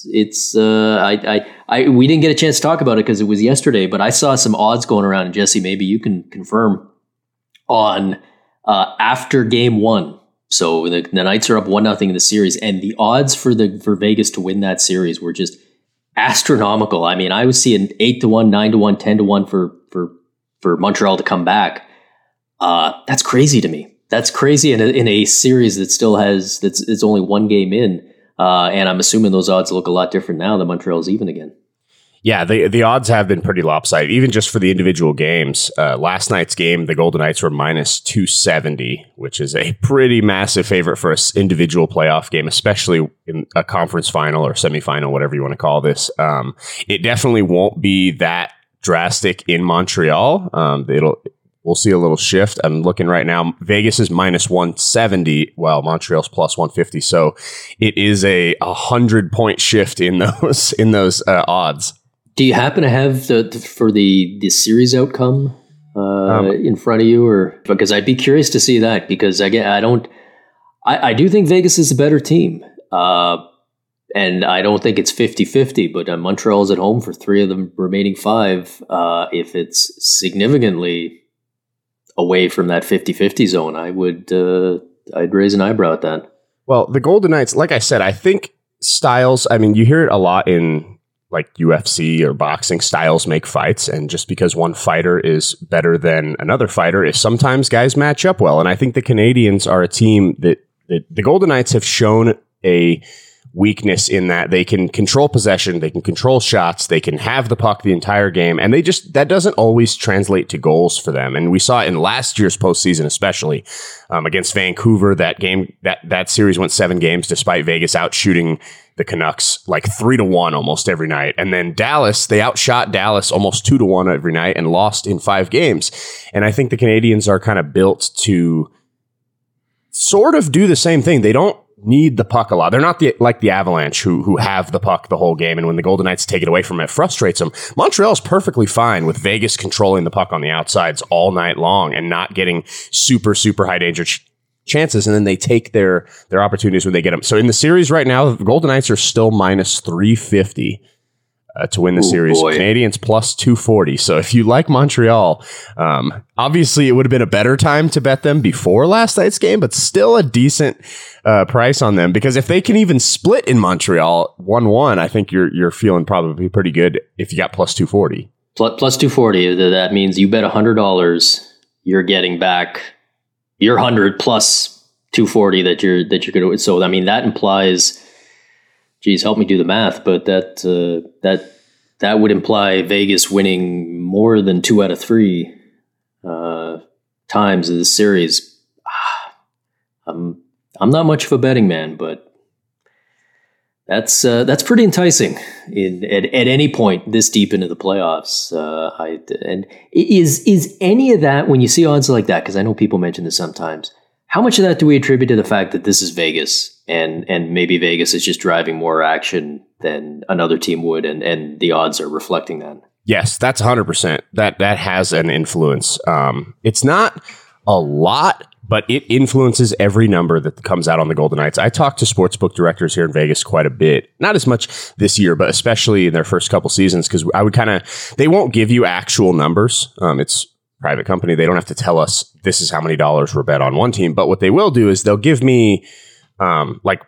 didn't get a chance to talk about it because it was yesterday, but I saw some odds going around, and Jesse, maybe you can confirm on after game 1. So the Knights are up 1-0 in the series, and the odds for Vegas to win that series were just astronomical. I mean, I was seeing 8-1, 9-1, 10-1 for Montreal to come back. That's crazy to me. That's crazy in a series that still has it's only 1 game in. And I'm assuming those odds look a lot different now that Montreal's even again. Yeah, the odds have been pretty lopsided, even just for the individual games. Last night's game, the Golden Knights were minus 270, which is a pretty massive favorite for an individual playoff game, especially in a conference final or semifinal, whatever you want to call this. It definitely won't be that drastic in Montreal. We'll see a little shift. I'm looking right now. Vegas is minus 170, while Montreal's plus 150. So it is a 100-point shift in those odds. Do you happen to have the series outcome in front of you, or because I'd be curious to see that, because I do think Vegas is the better team, and I don't think it's 50-50. But Montreal's at home for 3 of the remaining 5. If it's significantly away from that 50-50 zone, I'd raise an eyebrow at that. Well, the Golden Knights, like I said, I think styles, I mean, you hear it a lot in like UFC or boxing. Styles make fights, and just because one fighter is better than another fighter, is sometimes guys match up well. And I think the Canadiens are a team that the Golden Knights have shown a weakness in that they can control possession, they can control shots, they can have the puck the entire game, and that doesn't always translate to goals for them. And we saw it in last year's postseason, especially against Vancouver. That game, that series went 7 games despite Vegas out shooting the Canucks like 3-1 almost every night. And then Dallas, they outshot Dallas almost 2-1 every night and lost in 5 games. And I think the Canadiens are kind of built to sort of do the same thing. They don't need the puck a lot. They're not like the Avalanche who have the puck the whole game, and when the Golden Knights take it away from them, it frustrates them. Montreal's perfectly fine with Vegas controlling the puck on the outsides all night long and not getting super, super high danger chances, and then they take their opportunities when they get them. So in the series right now, the Golden Knights are still minus 350 to win the series. Boy. Canadiens plus 240. So if you like Montreal, obviously it would have been a better time to bet them before last night's game, but still a decent price on them, because if they can even split in Montreal 1-1, I think you're feeling probably pretty good if you got plus 240. Plus 240. That means you bet $100, you're getting back your 100 plus 240 that you're going to. So I mean that implies, geez, help me do the math, but that would imply Vegas winning more than 2 out of 3 times in the series. I'm not much of a betting man, but that's pretty enticing at any point this deep into the playoffs. And is any of that, when you see odds like that, because I know people mention this sometimes, how much of that do we attribute to the fact that this is Vegas and maybe Vegas is just driving more action than another team would, and the odds are reflecting that? Yes, that's 100%. That has an influence. It's not a lot, but it influences every number that comes out on the Golden Knights. I talked to sportsbook directors here in Vegas quite a bit. Not as much this year, but especially in their first couple seasons, because I would they won't give you actual numbers. It's private company. They don't have to tell us this is how many dollars were bet on one team. But what they will do is they'll give me like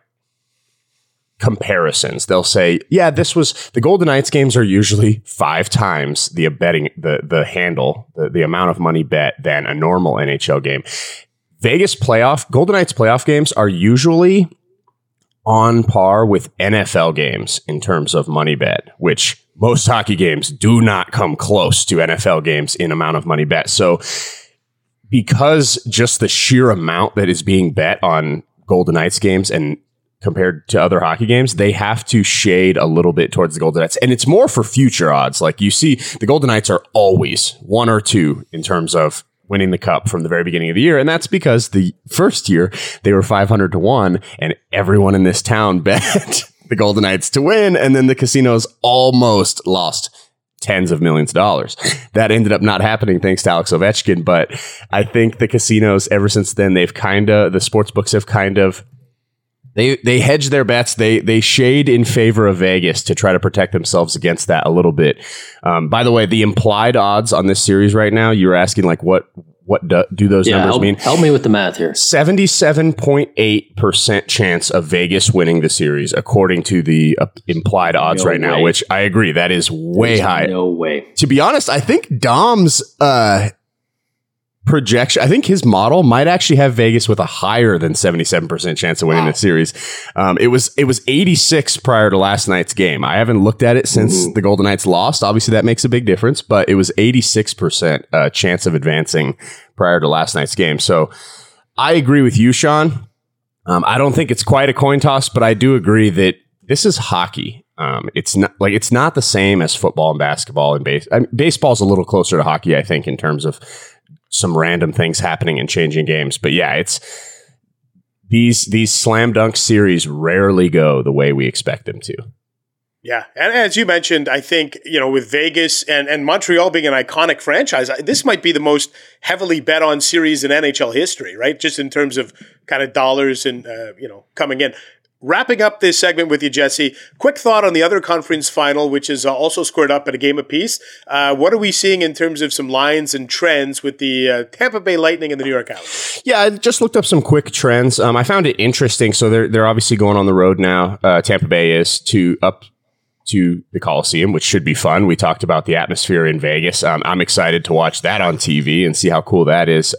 comparisons. They'll say, yeah, the Golden Knights games are usually 5 times the betting, the handle, the amount of money bet than a normal NHL game. Golden Knights playoff games are usually on par with NFL games in terms of money bet, which most hockey games do not come close to NFL games in amount of money bet. So because just the sheer amount that is being bet on Golden Knights games and compared to other hockey games, they have to shade a little bit towards the Golden Knights. And it's more for future odds. Like you see, the Golden Knights are always 1 or 2 in terms of winning the cup from the very beginning of the year. And that's because the first year they were 500-1 and everyone in this town bet the Golden Knights to win. And then the casinos almost lost tens of millions of dollars. That ended up not happening thanks to Alex Ovechkin. But I think the casinos ever since then, the sports books have they hedge their bets. They shade in favor of Vegas to try to protect themselves against that a little bit. By the way, the implied odds on this series right now, you were asking like what do those numbers mean? Help me with the math here. 77.8% chance of Vegas winning the series, according to the implied odds now, which I agree, that is way high. No way. To be honest, I think Dom's projection, I think his model might actually have Vegas with a higher than 77% chance of winning the series. It was 86 prior to last night's game. I haven't looked at it since the Golden Knights lost. Obviously that makes a big difference, but it was 86% chance of advancing prior to last night's game. So I agree with you, Sean. I don't think it's quite a coin toss, but I do agree that this is hockey. It's not the same as football and basketball and baseball's a little closer to hockey, I think, in terms of some random things happening and changing games. But yeah, it's these slam dunk series rarely go the way we expect them to. Yeah. And as you mentioned, I think, with Vegas and Montreal being an iconic franchise, this might be the most heavily bet on series in NHL history, right? Just in terms of kind of dollars and, coming in. wrapping up this segment with you, Jesse, quick thought on the other conference final, which is also squared up at a game apiece. What are we seeing in terms of some lines and trends with the Tampa Bay Lightning and the New York Islanders? Yeah, I just looked up some quick trends. I found it interesting. So they're obviously going on the road now. Tampa Bay is up to the Coliseum, which should be fun. We talked about the atmosphere in Vegas. I'm excited to watch that on TV and see how cool that is.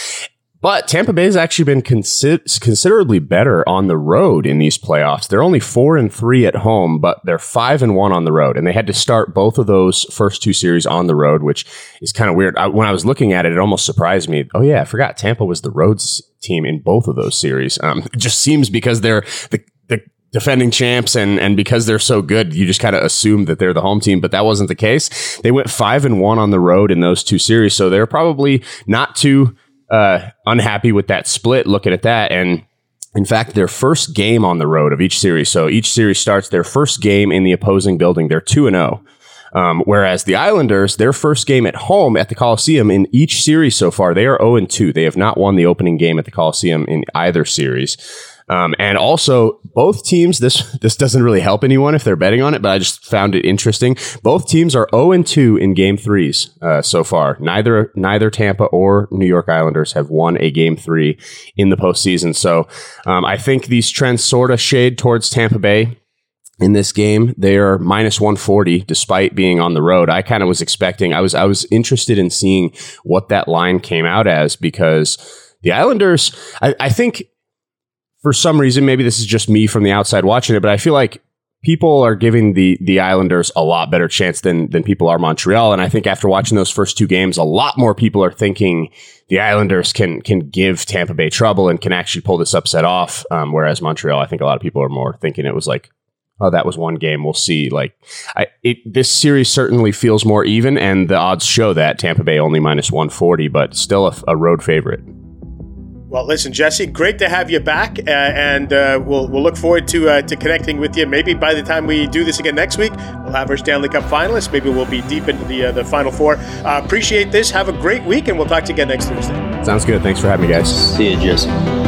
But Tampa Bay has actually been considerably better on the road in these playoffs. They're only 4-3 at home, but they're 5-1 on the road. And they had to start both of those first two series on the road, which is kind of weird. When I was looking at it, it almost surprised me. Oh yeah, I forgot Tampa was the road team in both of those series. It just seems because they're the defending champs and because they're so good, you just kind of assume that they're the home team, but that wasn't the case. They went 5-1 on the road in those two series. So they're probably not too unhappy with that split looking at that. And in fact, their first game on the road of each series. So each series starts their first game in the opposing building. They're 2-0. Whereas the Islanders, their first game at home at the Coliseum in each series so far, they are 0-2. They have not won the opening game at the Coliseum in either series. And also, both teams, this doesn't really help anyone if they're betting on it, but I just found it interesting. Both teams are 0-2 in Game 3s so far. Neither Tampa or New York Islanders have won a Game 3 in the postseason. So I think these trends sort of shade towards Tampa Bay. In this game, they are minus 140 despite being on the road. I kind of was expecting, I was interested in seeing what that line came out as, because the Islanders, I think for some reason, maybe this is just me from the outside watching it, but I feel like people are giving the Islanders a lot better chance than people are Montreal. And I think after watching those first two games, a lot more people are thinking the Islanders can give Tampa Bay trouble and can actually pull this upset off. Whereas Montreal, I think a lot of people are more thinking it was like, oh, that was one game. We'll see. This series certainly feels more even, and the odds show that Tampa Bay only minus 140, but still a road favorite. Well, listen, Jesse, great to have you back, and we'll look forward to connecting with you. Maybe by the time we do this again next week, we'll have our Stanley Cup finalists. Maybe we'll be deep into the Final Four. Appreciate this. Have a great week, and we'll talk to you again next Thursday. Sounds good. Thanks for having me, guys. See you, Jesse.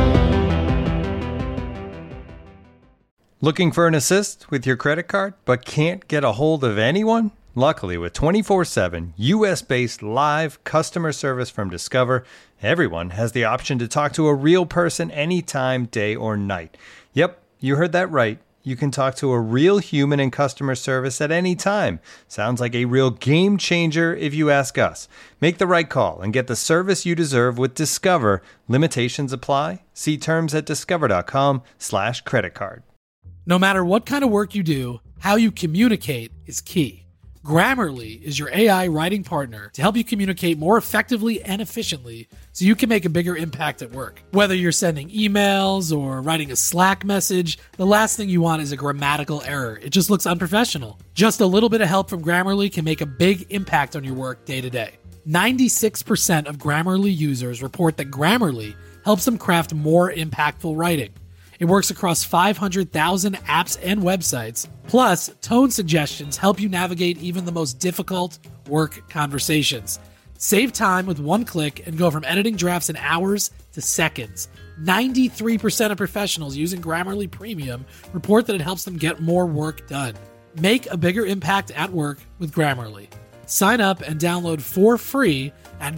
Looking for an assist with your credit card, but can't get a hold of anyone? Luckily, with 24/7 US-based live customer service from Discover, everyone has the option to talk to a real person anytime, day or night. Yep, you heard that right. You can talk to a real human in customer service at any time. Sounds like a real game changer if you ask us. Make the right call and get the service you deserve with Discover. Limitations apply. See terms at discover.com/creditcard. No matter what kind of work you do, how you communicate is key. Grammarly is your AI writing partner to help you communicate more effectively and efficiently so you can make a bigger impact at work. Whether you're sending emails or writing a Slack message, the last thing you want is a grammatical error. It just looks unprofessional. Just a little bit of help from Grammarly can make a big impact on your work day to day. 96% of Grammarly users report that Grammarly helps them craft more impactful writing. It works across 500,000 apps and websites. Plus, tone suggestions help you navigate even the most difficult work conversations. Save time with one click and go from editing drafts in hours to seconds. 93% of professionals using Grammarly Premium report that it helps them get more work done. Make a bigger impact at work with Grammarly. Sign up and download for free at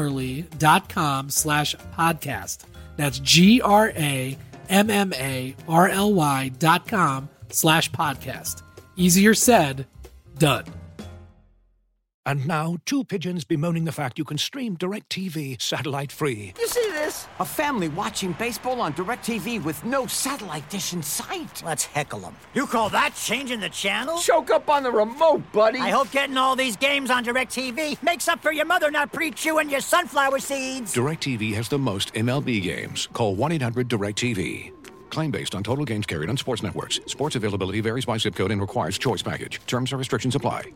Grammarly.com/podcast. That's GRAMMARLY.com/podcast. Easier said, done. And now, two pigeons bemoaning the fact you can stream DirecTV satellite-free. You see this? A family watching baseball on DirecTV with no satellite dish in sight. Let's heckle them. You call that changing the channel? Choke up on the remote, buddy. I hope getting all these games on DirecTV makes up for your mother not pre-chewing your sunflower seeds. DirecTV has the most MLB games. Call 1-800-DirecTV. Claim based on total games carried on sports networks. Sports availability varies by zip code and requires choice package. Terms and restrictions apply.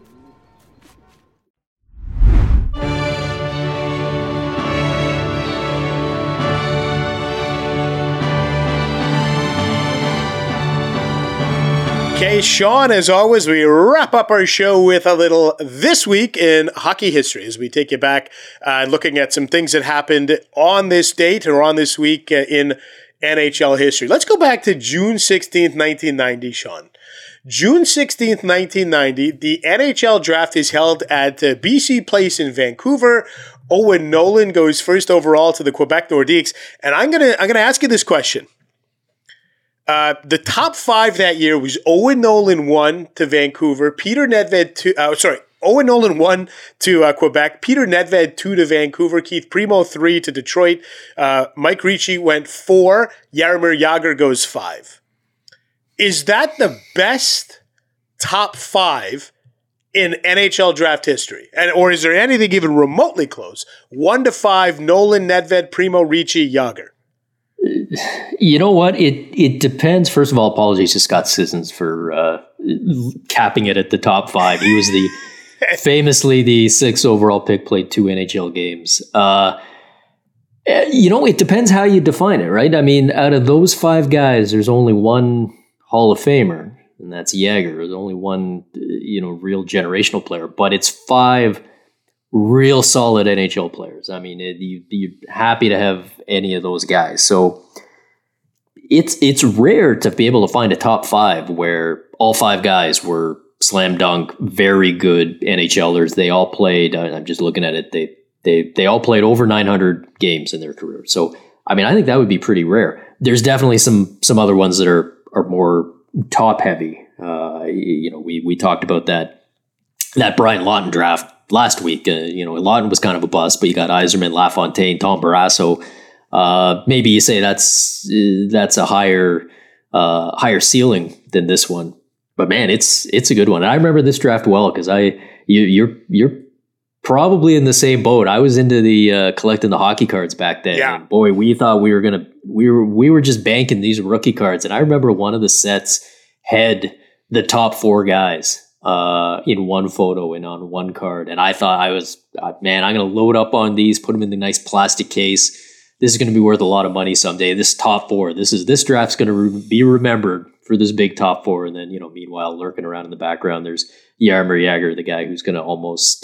Okay, Sean, as always, we wrap up our show with a little This Week in Hockey History as we take you back looking at some things that happened on this date or on this week in NHL history. Let's go back to June 16th, 1990, Sean. June 16th, 1990, the NHL draft is held at BC Place in Vancouver. Owen Nolan goes first overall to the Quebec Nordiques. And I'm gonna ask you this question. The top 5 that year was Owen Nolan 1 to Vancouver, Peter Nedved 2, Owen Nolan 1 to Quebec, Peter Nedved 2 to Vancouver, Keith Primo 3 to Detroit, Mike Ricci went 4, Jaromir Jagr goes 5. Is that the best top 5 in NHL draft history? Or is there anything even remotely close? 1 to 5, Nolan, Nedved, Primo, Ricci, Jagr. You know what? It depends. First of all, apologies to Scott Sissons for capping it at the top 5. He was famously the 6th overall pick, played 2 NHL games. It depends how you define it, right? I mean, out of those 5 guys, there's only one Hall of Famer, and that's Jagr. There's only one, real generational player, but it's 5 real solid NHL players. I mean, you're happy to have any of those guys. So it's rare to be able to find a top 5 where all 5 guys were slam dunk, very good NHLers. They all played. I'm just looking at it. They all played over 900 games in their career. So I mean, I think that would be pretty rare. There's definitely some other ones that are more top heavy. We talked about that Brian Lawton draft last week. Lawton was kind of a bust, but you got Yzerman, LaFontaine, Tom Barrasso. Maybe you say that's a higher ceiling than this one. But man, it's a good one. And I remember this draft well because you're probably in the same boat. I was into the collecting the hockey cards back then. Yeah. And boy, we thought we were just banking these rookie cards. And I remember one of the sets had the top 4 guys in one photo and on one card. And I thought I'm going to load up on these, put them in the nice plastic case. This is going to be worth a lot of money someday. This top 4, this draft's going to be remembered for this big top 4. And then, meanwhile, lurking around in the background, there's Jaromir Jagr, the guy who's going to almost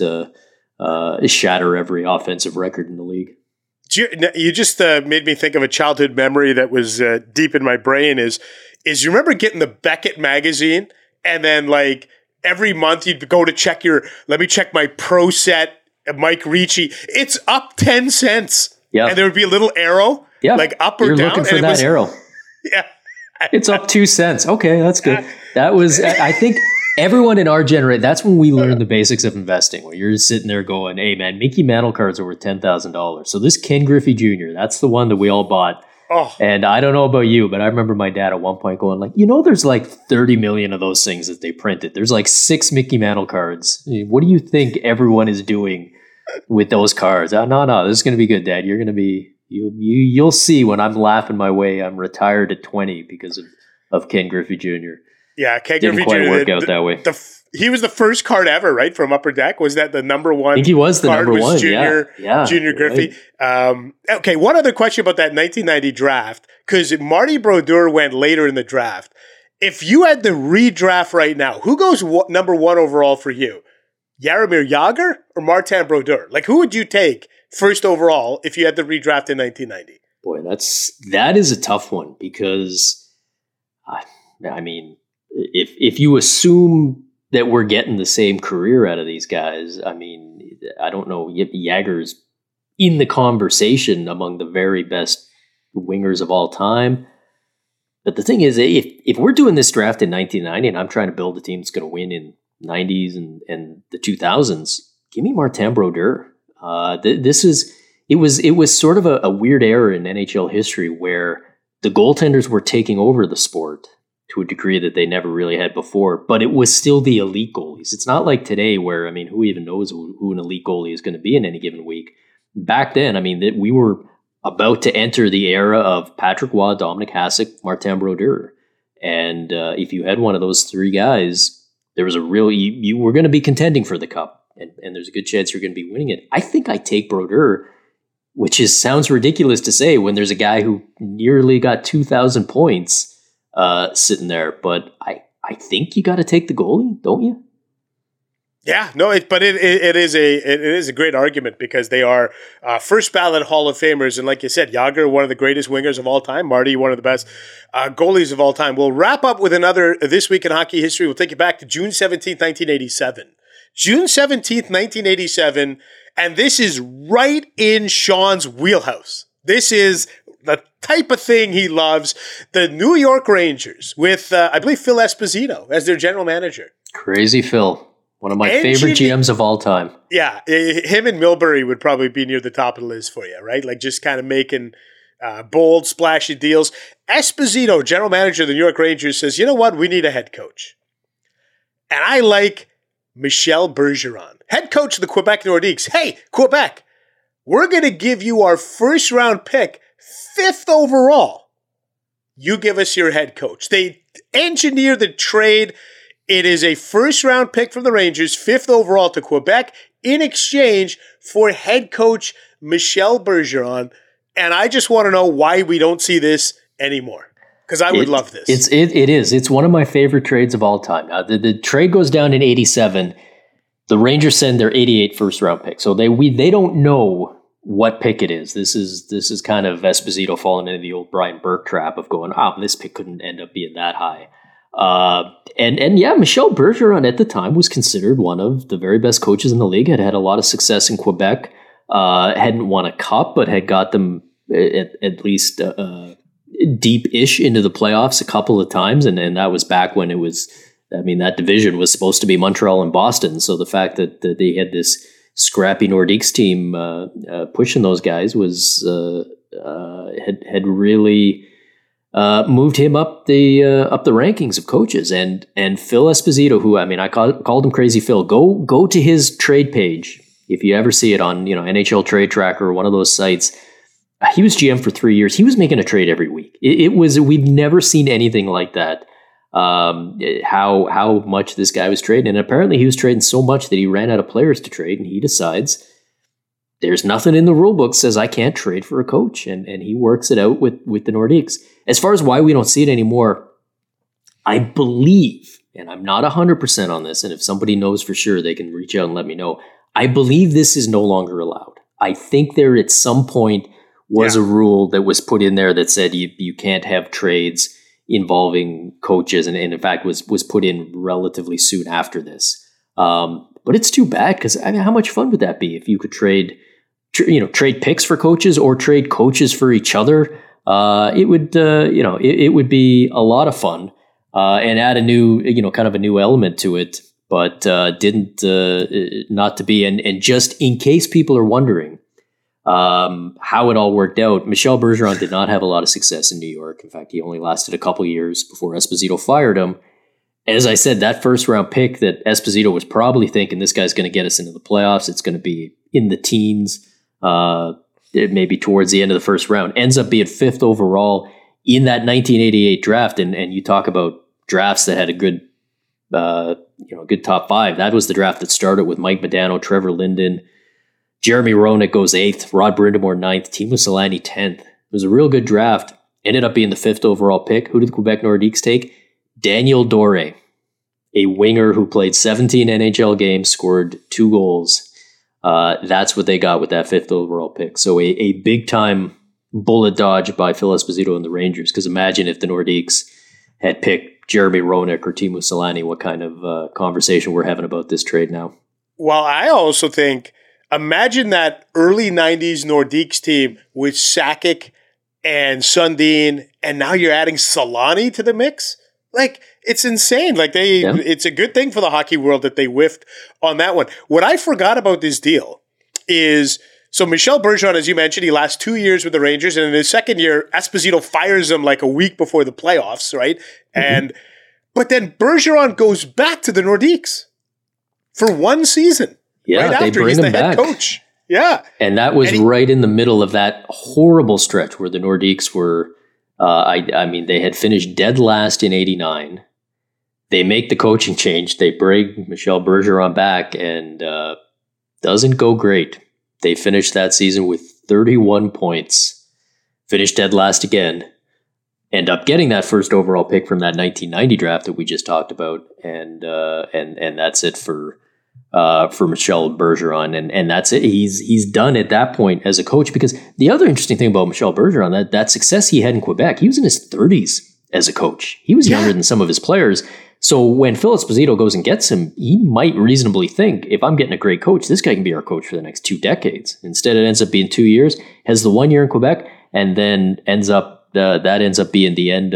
shatter every offensive record in the league. You just made me think of a childhood memory that was deep in my brain is you remember getting the Beckett magazine and then like every month you'd go to let me check my pro set, Mike Ricci. It's up 10 cents. Yeah. And there would be a little arrow, like up or You're down. You're looking for that arrow. Yeah. It's up 2 cents. Okay, that's good. That was, I think, everyone in our generation, that's when we learned the basics of investing, where you're sitting there going, hey, man, Mickey Mantle cards are worth $10,000. So this Ken Griffey Jr., that's the one that we all bought. Oh. And I don't know about you, but I remember my dad at one point going like, there's like 30 million of those things that they printed. There's like 6 Mickey Mantle cards. What do you think everyone is doing with those cards? No, this is going to be good, Dad. You're going to be, you'll see when I'm laughing my way. I'm retired at 20 because of Ken Griffey Jr. Yeah, Ken Didn't Griffey quite Jr. work out that way. He was the first card ever, right, from Upper Deck? Was that the number 1? I think he was the number 1. Junior Griffey. Right. Okay, one other question about that 1990 draft, because Marty Brodeur went later in the draft. If you had to redraft right now, who goes number 1 overall for you? Jaromir Jagr or Martin Brodeur? Like, who would you take first overall if you had to redraft in 1990? Boy, that is a tough one because, I mean, if you assume that we're getting the same career out of these guys, I mean, I don't know. Jagger's in the conversation among the very best wingers of all time. But the thing is, if we're doing this draft in 1990 and I'm trying to build a team that's going to win in 90s and the 2000s, give me Martin Brodeur. It was sort of a weird era in NHL history where the goaltenders were taking over the sport to a degree that they never really had before, but it was still the elite goalies. It's not like today where, I mean, who even knows who an elite goalie is going to be in any given week. Back then, I mean, we were about to enter the era of Patrick Waugh, Dominic Hasek, Martin Brodeur. And if you had one of those 3 guys, there was a real, you were going to be contending for the cup, and there's a good chance you're going to be winning it. I think I take Brodeur, which sounds ridiculous to say when there's a guy who nearly got 2,000 points sitting there. But I think you got to take the goalie, don't you? Yeah, no, it is a great argument because they are first ballot Hall of Famers, and like you said, Jágr, one of the greatest wingers of all time, Marty, one of the best goalies of all time. We'll wrap up with another This Week in Hockey History. We'll take you back to June 17th, 1987. June 17th, 1987, and this is right in Sean's wheelhouse. This is the type of thing he loves. The New York Rangers with, I believe, Phil Esposito as their general manager. Crazy Phil. One of my favorite GMs of all time. Yeah, him and Milbury would probably be near the top of the list for you, right? Like just kind of making bold, splashy deals. Esposito, general manager of the New York Rangers, says, you know what? We need a head coach. And I like Michel Bergeron, head coach of the Quebec Nordiques. Hey, Quebec, we're going to give you our first round pick, 5th overall. You give us your head coach. They engineer the trade. It is a first-round pick from the Rangers, 5th overall to Quebec, in exchange for head coach Michel Bergeron. And I just want to know why we don't see this anymore, because I would love this. It is. It's one of my favorite trades of all time. Now, the trade goes down in 87. The Rangers send their 88 first-round pick. So they don't know what pick it is. This is kind of Esposito falling into the old Brian Burke trap of going, this pick couldn't end up being that high. And Michel Bergeron at the time was considered one of the very best coaches in the league, had a lot of success in Quebec, hadn't won a cup, but had got them at least deep-ish into the playoffs a couple of times. And that was back when it was, that division was supposed to be Montreal and Boston. So the fact that they had this scrappy Nordiques team pushing those guys was had really moved him up the rankings of coaches, and Phil Esposito, who I called him Crazy Phil. Go to his trade page if you ever see it on NHL Trade Tracker or one of those sites. He was GM for 3 years. He was making a trade every week. We've never seen anything like that. How much this guy was trading, and apparently he was trading so much that he ran out of players to trade, and he decides there's nothing in the rule book says I can't trade for a coach, and he works it out with the Nordiques. As far as why we don't see it anymore, I believe, and I'm not 100% on this, and if somebody knows for sure, they can reach out and let me know. I believe this is no longer allowed. I think there at some point was a rule that was put in there that said you can't have trades involving coaches, and in fact was put in relatively soon after this. But it's too bad, because how much fun would that be if you could trade picks for coaches or trade coaches for each other? It would be a lot of fun and add a new, kind of a new element to it, but didn't not to be. And just in case people are wondering how it all worked out, Michel Bergeron did not have a lot of success in New York. In fact, he only lasted a couple years before Esposito fired him. As I said, that first round pick that Esposito was probably thinking, this guy's going to get us into the playoffs, it's going to be in the teens, maybe towards the end of the first round, ends up being 5th overall in that 1988 draft. And you talk about drafts that had a good, good top 5. That was the draft that started with Mike Modano, Trevor Linden, Jeremy Roenick goes 8th, Rod Brind'Amour 9th, Teemu Selanne 10th. It was a real good draft. Ended up being the 5th overall pick. Who did the Quebec Nordiques take? Daniel Dore, a winger who played 17 NHL games, scored 2 goals. That's what they got with that 5th overall pick. So a big-time bullet dodge by Phil Esposito and the Rangers, because imagine if the Nordiques had picked Jeremy Roenick or Teemu Selanne, what kind of conversation we're having about this trade now. Well, I also think, imagine that early 90s Nordiques team with Sakic and Sundin, and now you're adding Selanne to the mix? Like, it's insane. Like, it's a good thing for the hockey world that they whiffed on that one. What I forgot about this deal is, so Michel Bergeron, as you mentioned, he lasts 2 years with the Rangers, and in his second year, Esposito fires him like a week before the playoffs, right? Mm-hmm. But then Bergeron goes back to the Nordiques for 1 season. Yeah, right they after bring he's him the head back. coach. Yeah. And that was right in the middle of that horrible stretch where the Nordiques were, they had finished dead last in 89. They make the coaching change. They bring Michel Bergeron back, and doesn't go great. They finished that season with 31 points, finished dead last again, end up getting that 1st overall pick from that 1990 draft that we just talked about, and that's it for for Michel Bergeron, and that's it. He's done at that point as a coach. Because the other interesting thing about Michel Bergeron, that success he had in Quebec, he was in his 30s as a coach. He was younger than some of his players. So when Phil Esposito goes and gets him, he might reasonably think, if I'm getting a great coach, this guy can be our coach for the next 2 decades. Instead, it ends up being 2 years, has the 1 year in Quebec, and then ends up being the end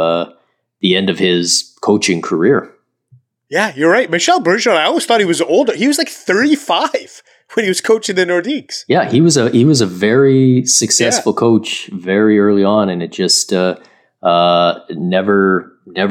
of his coaching career. Yeah, you're right. Michel Bergeron, I always thought he was older. He was like 35 when he was coaching the Nordiques. Yeah, he was a very successful coach very early on, and it just never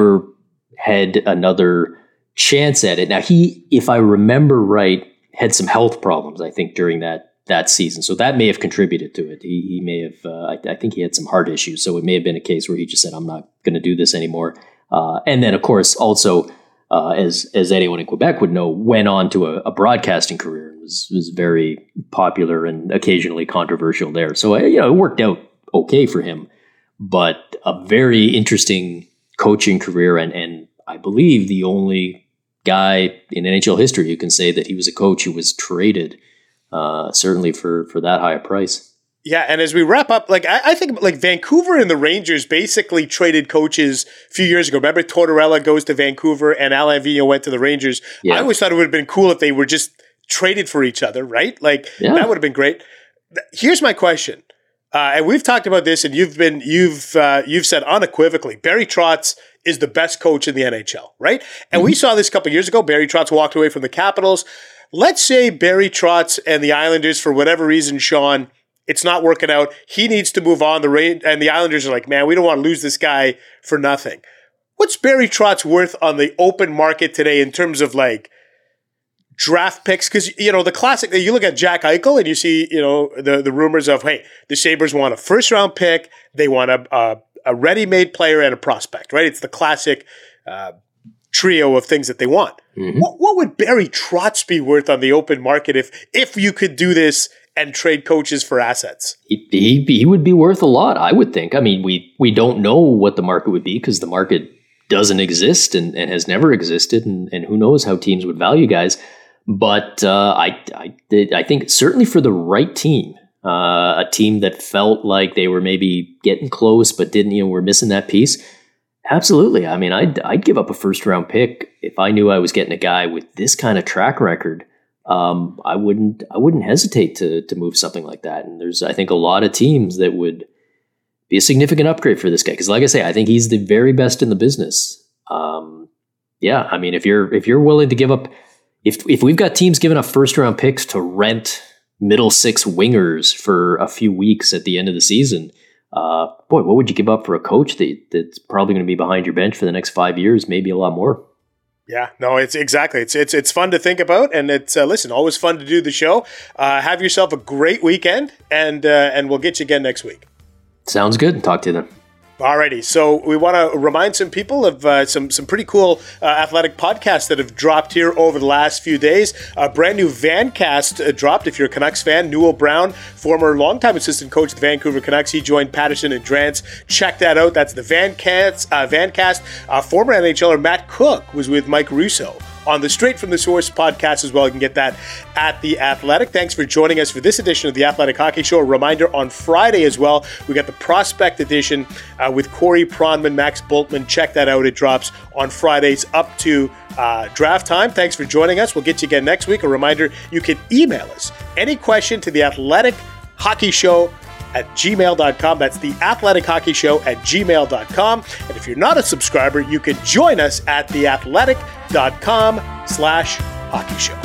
had another chance at it. Now, he, if I remember right, had some health problems, I think, during that season. So that may have contributed to it. He may have, I think he had some heart issues. So it may have been a case where he just said, I'm not going to do this anymore. And then, of course, also, as anyone in Quebec would know, went on to a broadcasting career and was very popular and occasionally controversial there. So, it worked out okay for him, but a very interesting coaching career, and I believe the only guy in NHL history who can say that he was a coach who was traded, certainly for that high a price. Yeah, and as we wrap up, I think Vancouver and the Rangers basically traded coaches a few years ago. Remember, Tortorella goes to Vancouver and Alain Vigneault went to the Rangers. Yeah. I always thought it would have been cool if they were just traded for each other, right? That would have been great. Here's my question, and we've talked about this, and you've said unequivocally, Barry Trotz is the best coach in the NHL, right? And we saw this a couple years ago. Barry Trotz walked away from the Capitals. Let's say Barry Trotz and the Islanders, for whatever reason, Sean, it's not working out. He needs to move on. And the Islanders are like, man, we don't want to lose this guy for nothing. What's Barry Trotz worth on the open market today in terms of draft picks? Because, the classic, you look at Jack Eichel and you see, the rumors of, hey, the Sabres want a first round pick. They want a ready-made player and a prospect, right? It's the classic trio of things that they want. Mm-hmm. What would Barry Trotz be worth on the open market if you could do this and trade coaches for assets? He would be worth a lot, I would think. I mean, we don't know what the market would be because the market doesn't exist and has never existed, and who knows how teams would value guys. But I think certainly for the right team, a team that felt like they were maybe getting close but didn't, were missing that piece. Absolutely. I mean, I'd give up a first round pick if I knew I was getting a guy with this kind of track record. I wouldn't hesitate to move something like that. And there's, I think, a lot of teams that would be a significant upgrade for this guy. Because, like I say, I think he's the very best in the business. Yeah, I mean, if you're willing to give up, if we've got teams giving up first round picks to rent middle six wingers for a few weeks at the end of the season, what would you give up for a coach that's probably going to be behind your bench for the next 5 years, maybe a lot more? Yeah, no, it's exactly. It's fun to think about, and it's always fun to do the show. Have yourself a great weekend, and we'll get you again next week. Sounds good. Talk to you then. Alrighty, so we want to remind some people of some pretty cool athletic podcasts that have dropped here over the last few days. A brand new Vancast dropped. If you're a Canucks fan, Newell Brown, former longtime assistant coach of the Vancouver Canucks, he joined Patterson and Drance. Check that out. That's the Vancast. Former NHLer Matt Cook was with Mike Russo on the Straight from the Source podcast as well. You can get that at The Athletic. Thanks for joining us for this edition of The Athletic Hockey Show. A reminder, on Friday as well, we got the Prospect Edition with Corey Pronman, Max Bultman. Check that out. It drops on Fridays up to draft time. Thanks for joining us. We'll get you again next week. A reminder, you can email us any question to The Athletic Hockey Show at gmail.com. That's the Athletic Hockey Show at gmail.com. And if you're not a subscriber, you can join us at theathletic.com/hockey show.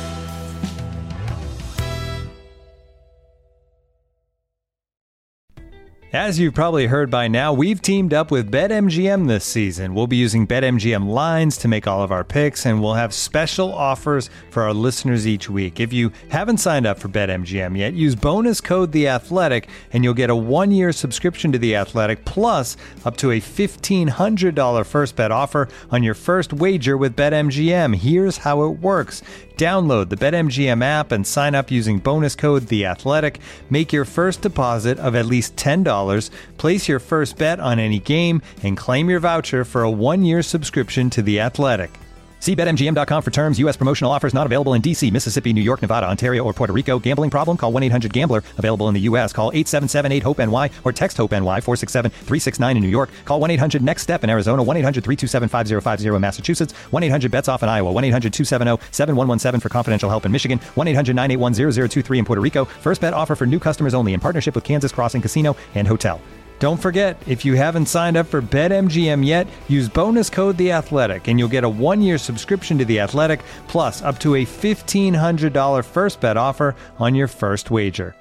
As you've probably heard by now, we've teamed up with BetMGM this season. We'll be using BetMGM lines to make all of our picks, and we'll have special offers for our listeners each week. If you haven't signed up for BetMGM yet, use bonus code THEATHLETIC, and you'll get a 1-year subscription to The Athletic, plus up to a $1,500 first bet offer on your first wager with BetMGM. Here's how it works. Download the BetMGM app and sign up using bonus code THEATHLETIC. Make your first deposit of at least $10. Place your first bet on any game and claim your voucher for a 1-year subscription to The Athletic. See BetMGM.com for terms. U.S. promotional offers not available in D.C., Mississippi, New York, Nevada, Ontario, or Puerto Rico. Gambling problem? Call 1-800-GAMBLER. Available in the U.S. Call 877-8-HOPE-NY or text HOPE-NY 467-369 in New York. Call 1-800-NEXT-STEP in Arizona. 1-800-327-5050 in Massachusetts. 1-800-BETS-OFF in Iowa. 1-800-270-7117 for confidential help in Michigan. 1-800-981-0023 in Puerto Rico. First bet offer for new customers only in partnership with Kansas Crossing Casino and Hotel. Don't forget, if you haven't signed up for BetMGM yet, use bonus code The Athletic, and you'll get a 1-year subscription to The Athletic, plus up to a $1,500 first bet offer on your first wager.